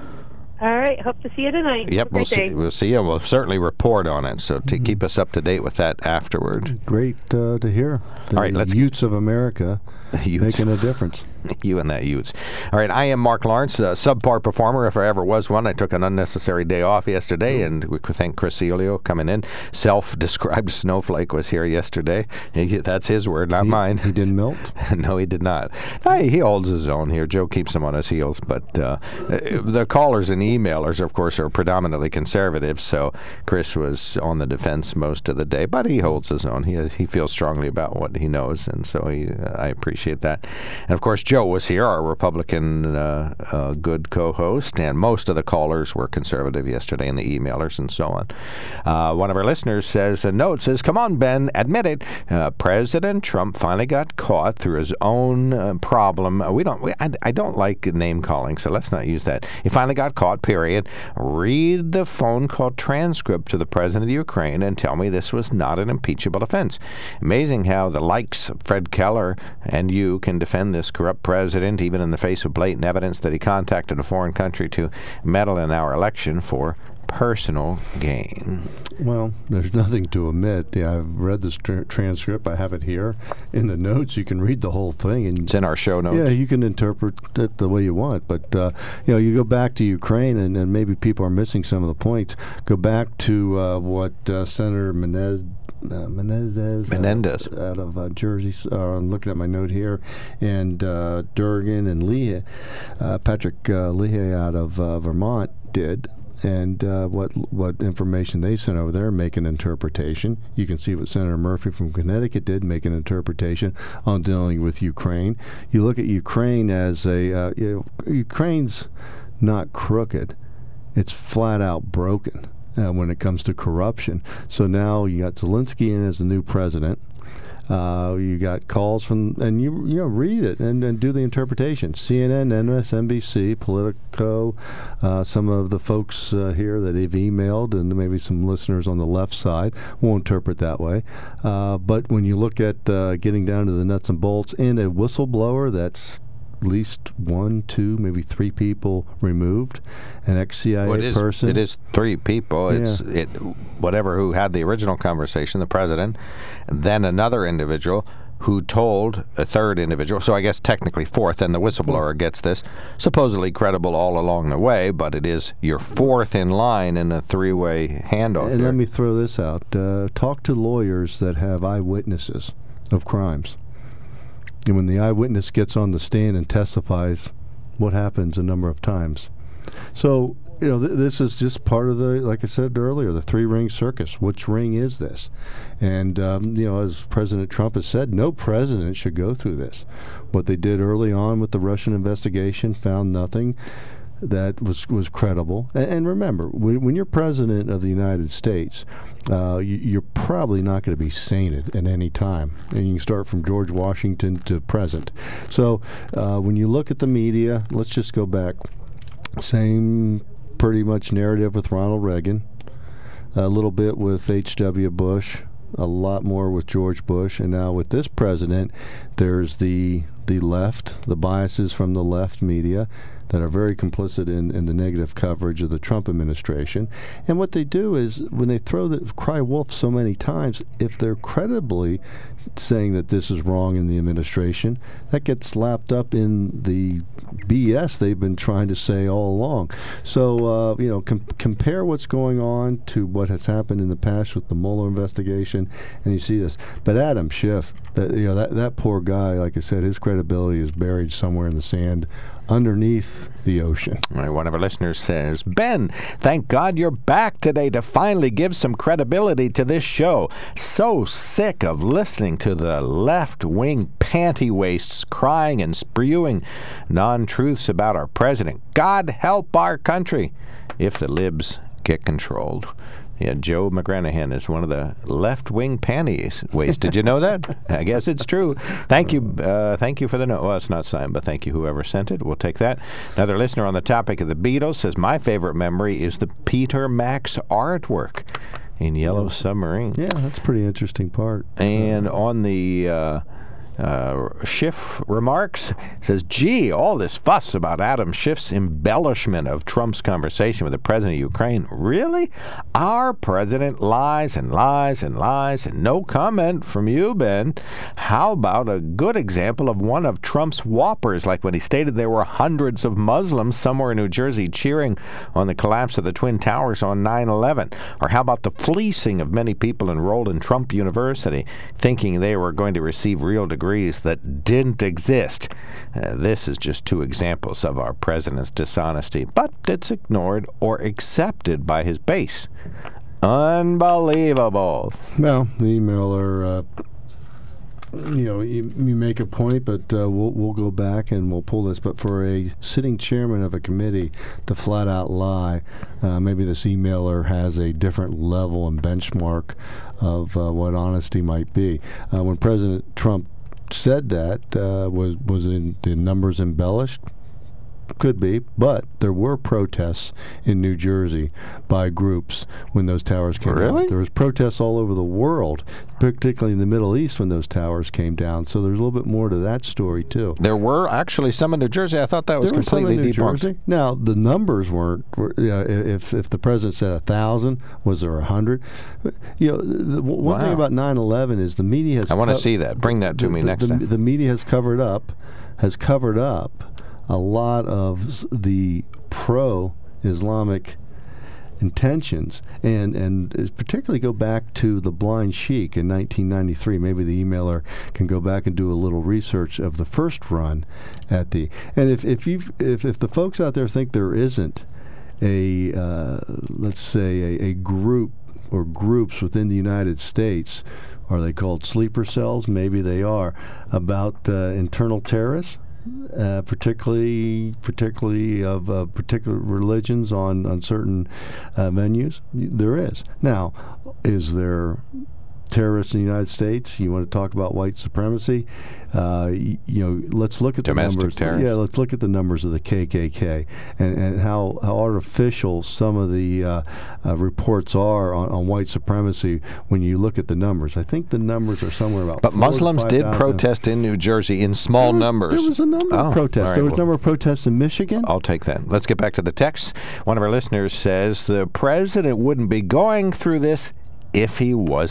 All right. Hope to see you tonight. Yep, we'll see, we'll see you. We'll certainly report on it, so to mm-hmm. keep us up to date with that afterward. Great uh, to hear. The All right, let's Utes of America making a difference. You and that Utes. All right, I am Mark Lawrence, a subpar performer if I ever was one. I took an unnecessary day off yesterday, and we thank Chris Ciolio coming in. Self-described snowflake was here yesterday. That's his word, not he, mine. He didn't melt? No, he did not. No, he holds his own here. Joe keeps him on his heels, but uh, the callers and emailers, of course, are predominantly conservative, so Chris was on the defense most of the day, but he holds his own. He has, he feels strongly about what he knows, and so he, uh, I appreciate that. And, of course, Joe was here, our Republican uh, uh, good co-host, and most of the callers were conservative yesterday, and the emailers and so on. Uh, one of our listeners says, a note says, come on, Ben, admit it. Uh, President Trump finally got caught through his own uh, problem. Uh, we don't. We, I, I don't like name calling, so let's not use that. He finally got caught, period. Read the phone call transcript to the president of Ukraine and tell me this was not an impeachable offense. Amazing how the likes of Fred Keller and you can defend this corrupt president, even in the face of blatant evidence that he contacted a foreign country to meddle in our election for personal gain. Well, there's nothing to omit. Yeah, I've read this tra- transcript. I have it here in the notes. You can read the whole thing. And it's in our show notes. Yeah, you can interpret it the way you want. But, uh, you know, you go back to Ukraine, and, and maybe people are missing some of the points. Go back to uh, what uh, Senator Menendez Uh, Menendez, Menendez. Out, out of uh, Jersey. Uh, I'm looking at my note here, and uh, Durgan and Leahy, uh, Patrick uh, Leahy out of uh, Vermont did, and uh, what what information they sent over there, make an interpretation. You can see what Senator Murphy from Connecticut did, make an interpretation on dealing with Ukraine. You look at Ukraine as a uh, you know, Ukraine's not crooked; it's flat out broken. Uh, when it comes to corruption. So now you got Zelensky in as the new president. Uh, you got calls from, and you you know read it and, and do the interpretation. C N N, M S N B C, Politico, uh, some of the folks uh, here that have emailed, and maybe some listeners on the left side will interpret that way. Uh, but when you look at uh, getting down to the nuts and bolts, and a whistleblower that's at least one, two, maybe three people removed, an ex-C I A well, it is, person. It is three people. Yeah. It's it whatever who had the original conversation, the president, and then another individual who told a third individual. So I guess technically fourth, and the whistleblower gets this, supposedly credible all along the way, but it is your fourth in line in a three-way handoff. And here. let me throw this out. Uh, talk to lawyers that have eyewitnesses of crimes. And when the eyewitness gets on the stand and testifies, what happens a number of times? So you know, th- this is just part of the, like I said earlier, the three-ring circus. Which ring is this? And, um, you know, as President Trump has said, no president should go through this. What they did early on with the Russian investigation found nothing that was, was credible. And, and remember, when, when you're president of the United States, uh, you, you're probably not going to be sainted at any time. And you can start from George Washington to present. So uh, when you look at the media, let's just go back. Same pretty much narrative with Ronald Reagan, a little bit with H W Bush, a lot more with George Bush, and now with this president, there's the the left, the biases from the left media that are very complicit in, in the negative coverage of the Trump administration. And what they do is, when they throw the cry wolf so many times, if they're credibly saying that this is wrong in the administration, that gets slapped up in the B S they've been trying to say all along. So, uh, you know, com- compare what's going on to what has happened in the past with the Mueller investigation, and you see this. But Adam Schiff, that, you know, that, that poor guy, like I said, his credibility is buried somewhere in the sand underneath the ocean. All right, one of our listeners says, Ben, thank God you're back today to finally give some credibility to this show. So sick of listening to the left-wing panty wastes crying and spewing non-truths about our president. God help our country if the libs get controlled. Yeah, Joe McGranahan is one of the left-wing panties ways. Did you know that? I guess it's true. Thank you. Uh, thank you for the note. Well, it's not signed, but thank you whoever sent it. We'll take that. Another listener on the topic of the Beatles says, my favorite memory is the Peter Max artwork in Yellow Submarine. Yeah, that's a pretty interesting part. And on the... Uh, Uh, Schiff remarks, says, gee, all this fuss about Adam Schiff's embellishment of Trump's conversation with the president of Ukraine. Really? Our president lies and lies and lies and no comment from you, Ben. How about a good example of one of Trump's whoppers, like when he stated there were hundreds of Muslims somewhere in New Jersey cheering on the collapse of the Twin Towers on nine eleven? Or how about the fleecing of many people enrolled in Trump University, thinking they were going to receive real degrees that didn't exist? Uh, this is just two examples of our president's dishonesty, but it's ignored or accepted by his base. Unbelievable. Well, the emailer, uh, you know, you, you make a point, but uh, we'll we'll go back and we'll pull this. But for a sitting chairman of a committee to flat out lie, uh, maybe this emailer has a different level and benchmark of uh, what honesty might be. Uh, when President Trump said that, uh, was was in, the numbers embellished? Could be, but there were protests in New Jersey by groups when those towers came really? down. There was protests all over the world, particularly in the Middle East when those towers came down. So there's a little bit more to that story, too. There were actually some in New Jersey. I thought that was there completely were some in New debunked. Jersey. Now, the numbers weren't, were, you know, if if the president said a thousand, was there a hundred? You know, the, the one wow. thing about nine eleven is the media has... I want to co- see that. Bring that to the, me the, next the, time. The media has covered up, has covered up a lot of the pro-Islamic intentions, and and particularly go back to the Blind Sheik in nineteen ninety-three. Maybe the emailer can go back and do a little research of the first run at the. And if if you if if the folks out there think there isn't a uh, let's say a, a group or groups within the United States, are they called sleeper cells? Maybe they are, about uh, internal terrorists. Uh, particularly, particularly of uh, particular religions on on certain uh, venues, there is. Now, is there terrorists in the United States? You want to talk about white supremacy? Uh, y- you know, let's look at Domestic the numbers. terrorists. Yeah, let's look at the numbers of the K K K and, and how, how artificial some of the uh, uh, reports are on, on white supremacy when you look at the numbers. I think the numbers are somewhere about. But Muslims did five, protest in New Jersey in small there, numbers. There was a number oh, of protests. right, there was well, a number of protests in Michigan. I'll take that. Let's get back to the text. One of our listeners says the president wouldn't be going through this if he wasn't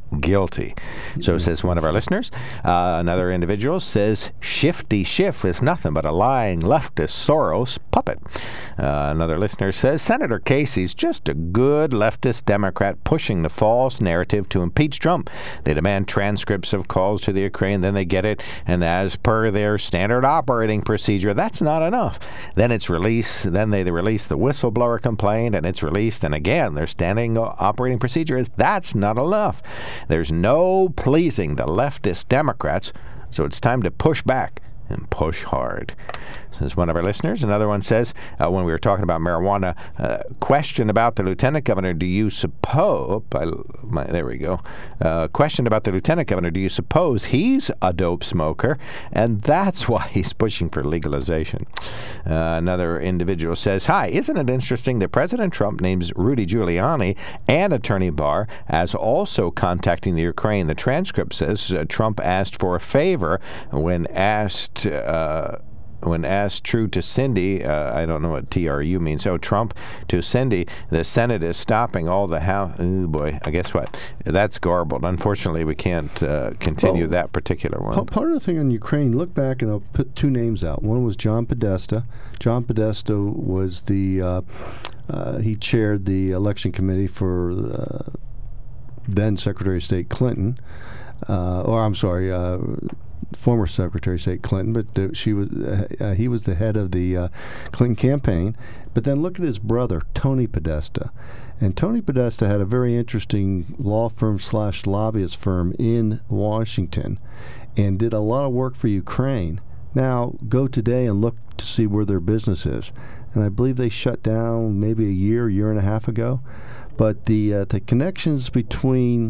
guilty. So says one of our listeners. Uh, another individual says Shifty Schiff is nothing but a lying leftist Soros puppet. Uh, another listener says Senator Casey's just a good leftist Democrat pushing the false narrative to impeach Trump. They demand transcripts of calls to the Ukraine, then they get it, and as per their standard operating procedure, that's not enough. Then it's released, then they release the whistleblower complaint, and it's released, and again, their standing operating procedure is that's not enough. There's no pleasing the leftist Democrats, so it's time to push back and push hard. Says one of our listeners. Another one says, uh, when we were talking about marijuana, uh, question about the lieutenant governor, do you suppose, I, my, there we go, uh, question about the lieutenant governor, do you suppose he's a dope smoker, and that's why he's pushing for legalization? Uh, another individual says, hi, isn't it interesting that President Trump names Rudy Giuliani and Attorney Barr as also contacting the Ukraine? The transcript says uh, Trump asked for a favor when asked uh, When asked true to Cindy, uh, I don't know what T R U means. So Trump to Cindy, the Senate is stopping all the House. Oh boy, I guess what? That's garbled. Unfortunately, we can't uh, continue well, that particular one. Part of the thing on Ukraine, look back and I'll put two names out. One was John Podesta. John Podesta was the, uh, uh, he chaired the election committee for uh, then Secretary of State Clinton. Uh, or I'm sorry, uh, former Secretary of State Clinton, but uh, she was uh, uh, he was the head of the uh, Clinton campaign. But then look at his brother, Tony Podesta. And Tony Podesta had a very interesting law firm slash lobbyist firm in Washington and did a lot of work for Ukraine. Now, go today and look to see where their business is. And I believe they shut down maybe a year, year and a half ago. But the uh, the connections between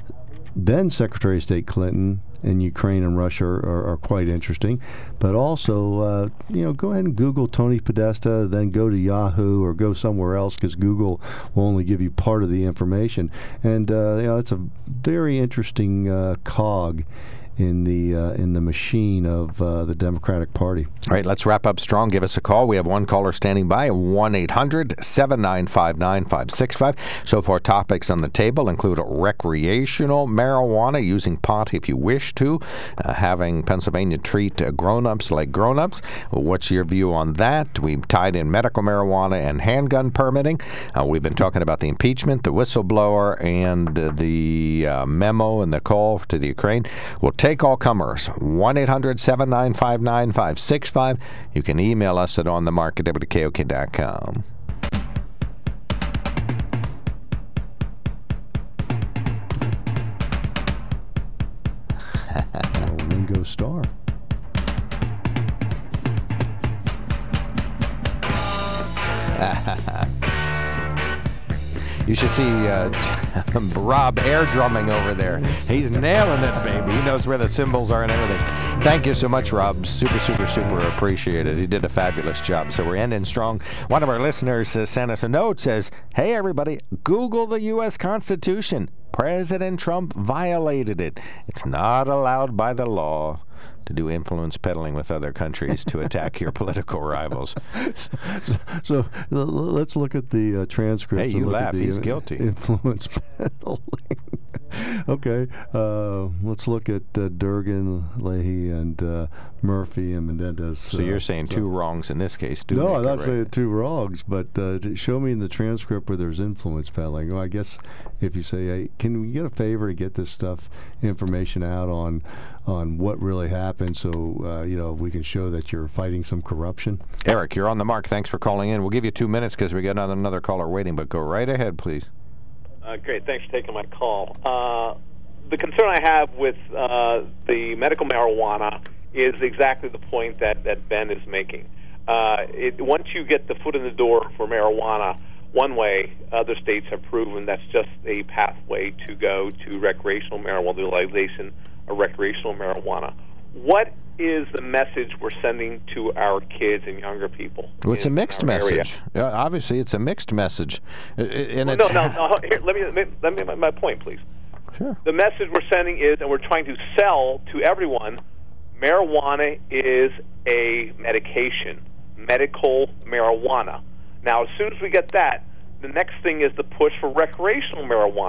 then Secretary of State Clinton and Ukraine and Russia are, are quite interesting. But also, uh, you know, go ahead and Google Tony Podesta, then go to Yahoo or go somewhere else because Google will only give you part of the information. And, uh, you know, it's a very interesting uh, cog in the uh, in the machine of uh, the Democratic Party. All right, let's wrap up strong. Give us a call. We have one caller standing by, one eight hundred seven nine five nine five six five. So far, topics on the table include recreational marijuana, using pot if you wish to, uh, having Pennsylvania treat uh, grown-ups like grown-ups. What's your view on that? We've tied in medical marijuana and handgun permitting. Uh, we've been talking about the impeachment, the whistleblower, and uh, the uh, memo and the call to the Ukraine. We'll take Take all comers, one eight hundred seven nine five nine five six five. You can email us at on the mark at W K O K dot com. Oh, Ringo Starr. You should see uh, Rob air drumming over there. He's nailing it, baby. He knows where the cymbals are and everything. Thank you so much, Rob. Super, super, super appreciated. He did a fabulous job. So we're ending strong. One of our listeners uh, sent us a note, says, hey, everybody, Google the U S Constitution. President Trump violated it. It's not allowed by the law to do influence peddling with other countries to attack your political rivals. So, so l- let's look at the uh, transcript. Hey, you laugh. He's uh, guilty. Influence peddling. Okay. Uh, let's look at uh, Durgan, Leahy, and uh, Murphy and Menendez. So uh, you're saying so. two wrongs in this case? Do no, I'm not right. saying two wrongs, but uh, show me in the transcript where there's influence peddling. Well, I guess if you say, hey, can we get a favor to get this stuff, information out on on what really happened so, uh, you know, we can show that you're fighting some corruption? Eric, you're on the mark. Thanks for calling in. We'll give you two minutes because we got another caller waiting, but go right ahead, please. Uh, great. Thanks for taking my call. Uh, the concern I have with uh, the medical marijuana is exactly the point that, that Ben is making. Uh, it, once you get the foot in the door for marijuana, one way, other states have proven that's just a pathway to go to recreational marijuana, legalization of recreational marijuana. What is the message we're sending to our kids and younger people? Well, it's a mixed message. Uh, obviously, it's a mixed message. Uh, and well, it's no, no, no. Here, let me let me, let me make my point, please. Sure. The message we're sending is, and we're trying to sell to everyone, marijuana is a medication, medical marijuana. Now, as soon as we get that, the next thing is the push for recreational marijuana.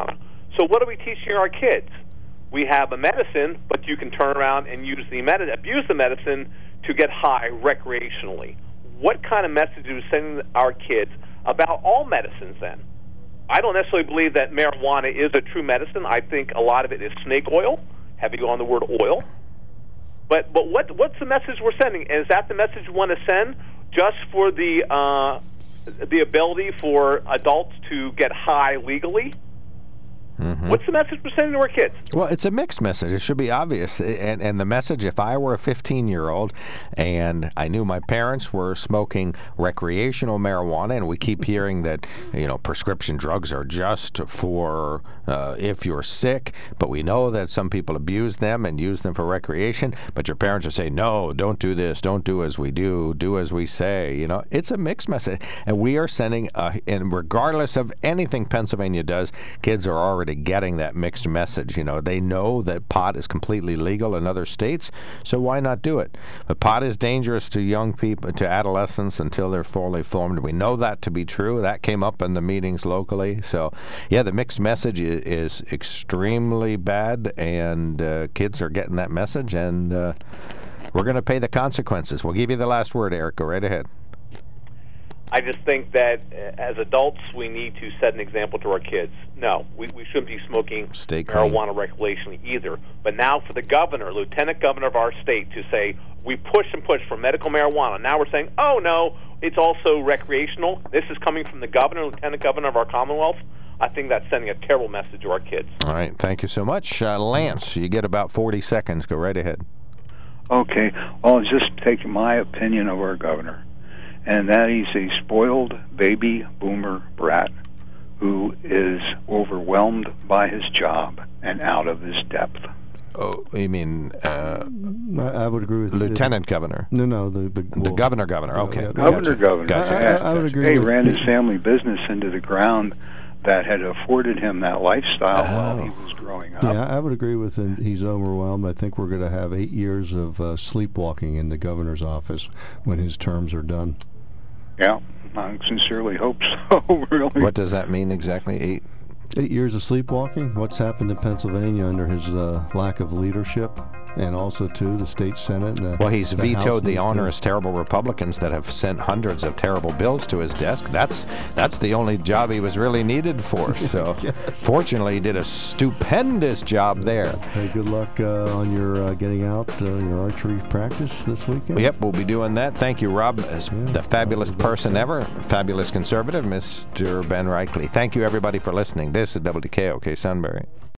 So what are we teaching our kids? We have a medicine, but you can turn around and use the med- abuse the medicine to get high recreationally. What kind of message are we sending our kids about all medicines then? I don't necessarily believe that marijuana is a true medicine. I think a lot of it is snake oil, heavy on the word oil. But but what what's the message we're sending? Is that the message we want to send just for the uh, the ability for adults to get high legally? Mm-hmm. What's the message we're sending to our kids? Well, it's a mixed message. It should be obvious. And, and the message, if I were a fifteen-year-old and I knew my parents were smoking recreational marijuana, and we keep hearing that, you know, prescription drugs are just for uh, if you're sick, but we know that some people abuse them and use them for recreation, but your parents would say, no, don't do this, don't do as we do, do as we say. You know, it's a mixed message. And we are sending, uh, and regardless of anything Pennsylvania does, kids are already getting that mixed message. You know, they know that pot is completely legal in other states, so why not do it? But pot is dangerous to young people, to adolescents, until they're fully formed. We know that to be true. That came up in the meetings locally. So, yeah, the mixed message is, is extremely bad, and uh, kids are getting that message, and uh, we're going to pay the consequences. We'll give you the last word, Eric. Go right ahead. I just think that uh, as adults, we need to set an example to our kids. No, we, we shouldn't be smoking Stay clean. marijuana recreationally either. But now for the governor, lieutenant governor of our state, to say, we push and push for medical marijuana. Now we're saying, oh, no, it's also recreational. This is coming from the governor, lieutenant governor of our Commonwealth. I think that's sending a terrible message to our kids. All right, thank you so much. Uh, Lance, you get about forty seconds. Go right ahead. Okay, well, just taking my opinion of our governor, and that he's a spoiled baby boomer brat who is overwhelmed by his job and out of his depth. Oh, you mean uh, I, I would agree with Lieutenant Governor? No, no, the the, the well, Governor Governor. uh, Okay, yeah, Governor, gotcha. Governor. Gotcha. I, I, I would agree. He with ran his family business into the ground that had afforded him that lifestyle Oh. while he was growing up. Yeah, I would agree with him. He's overwhelmed. I think we're going to have eight years of uh, sleepwalking in the governor's office when his terms are done. Yeah, I sincerely hope so, really. What does that mean exactly? Eight? Eight years of sleepwalking? What's happened in Pennsylvania under his uh, lack of leadership? And also, too, the state Senate. And the, Well, he's the vetoed House the needs to- onerous, terrible Republicans that have sent hundreds of terrible bills to his desk. That's that's the only job he was really needed for. So, Yes. fortunately, he did a stupendous job there. Hey, good luck uh, on your uh, getting out uh, your archery practice this weekend. Yep, we'll be doing that. Thank you, Rob, as Yeah, the fabulous that was person ever, fabulous conservative, Mister Ben Reichley. Thank you, everybody, for listening. This is W K O K Sunbury.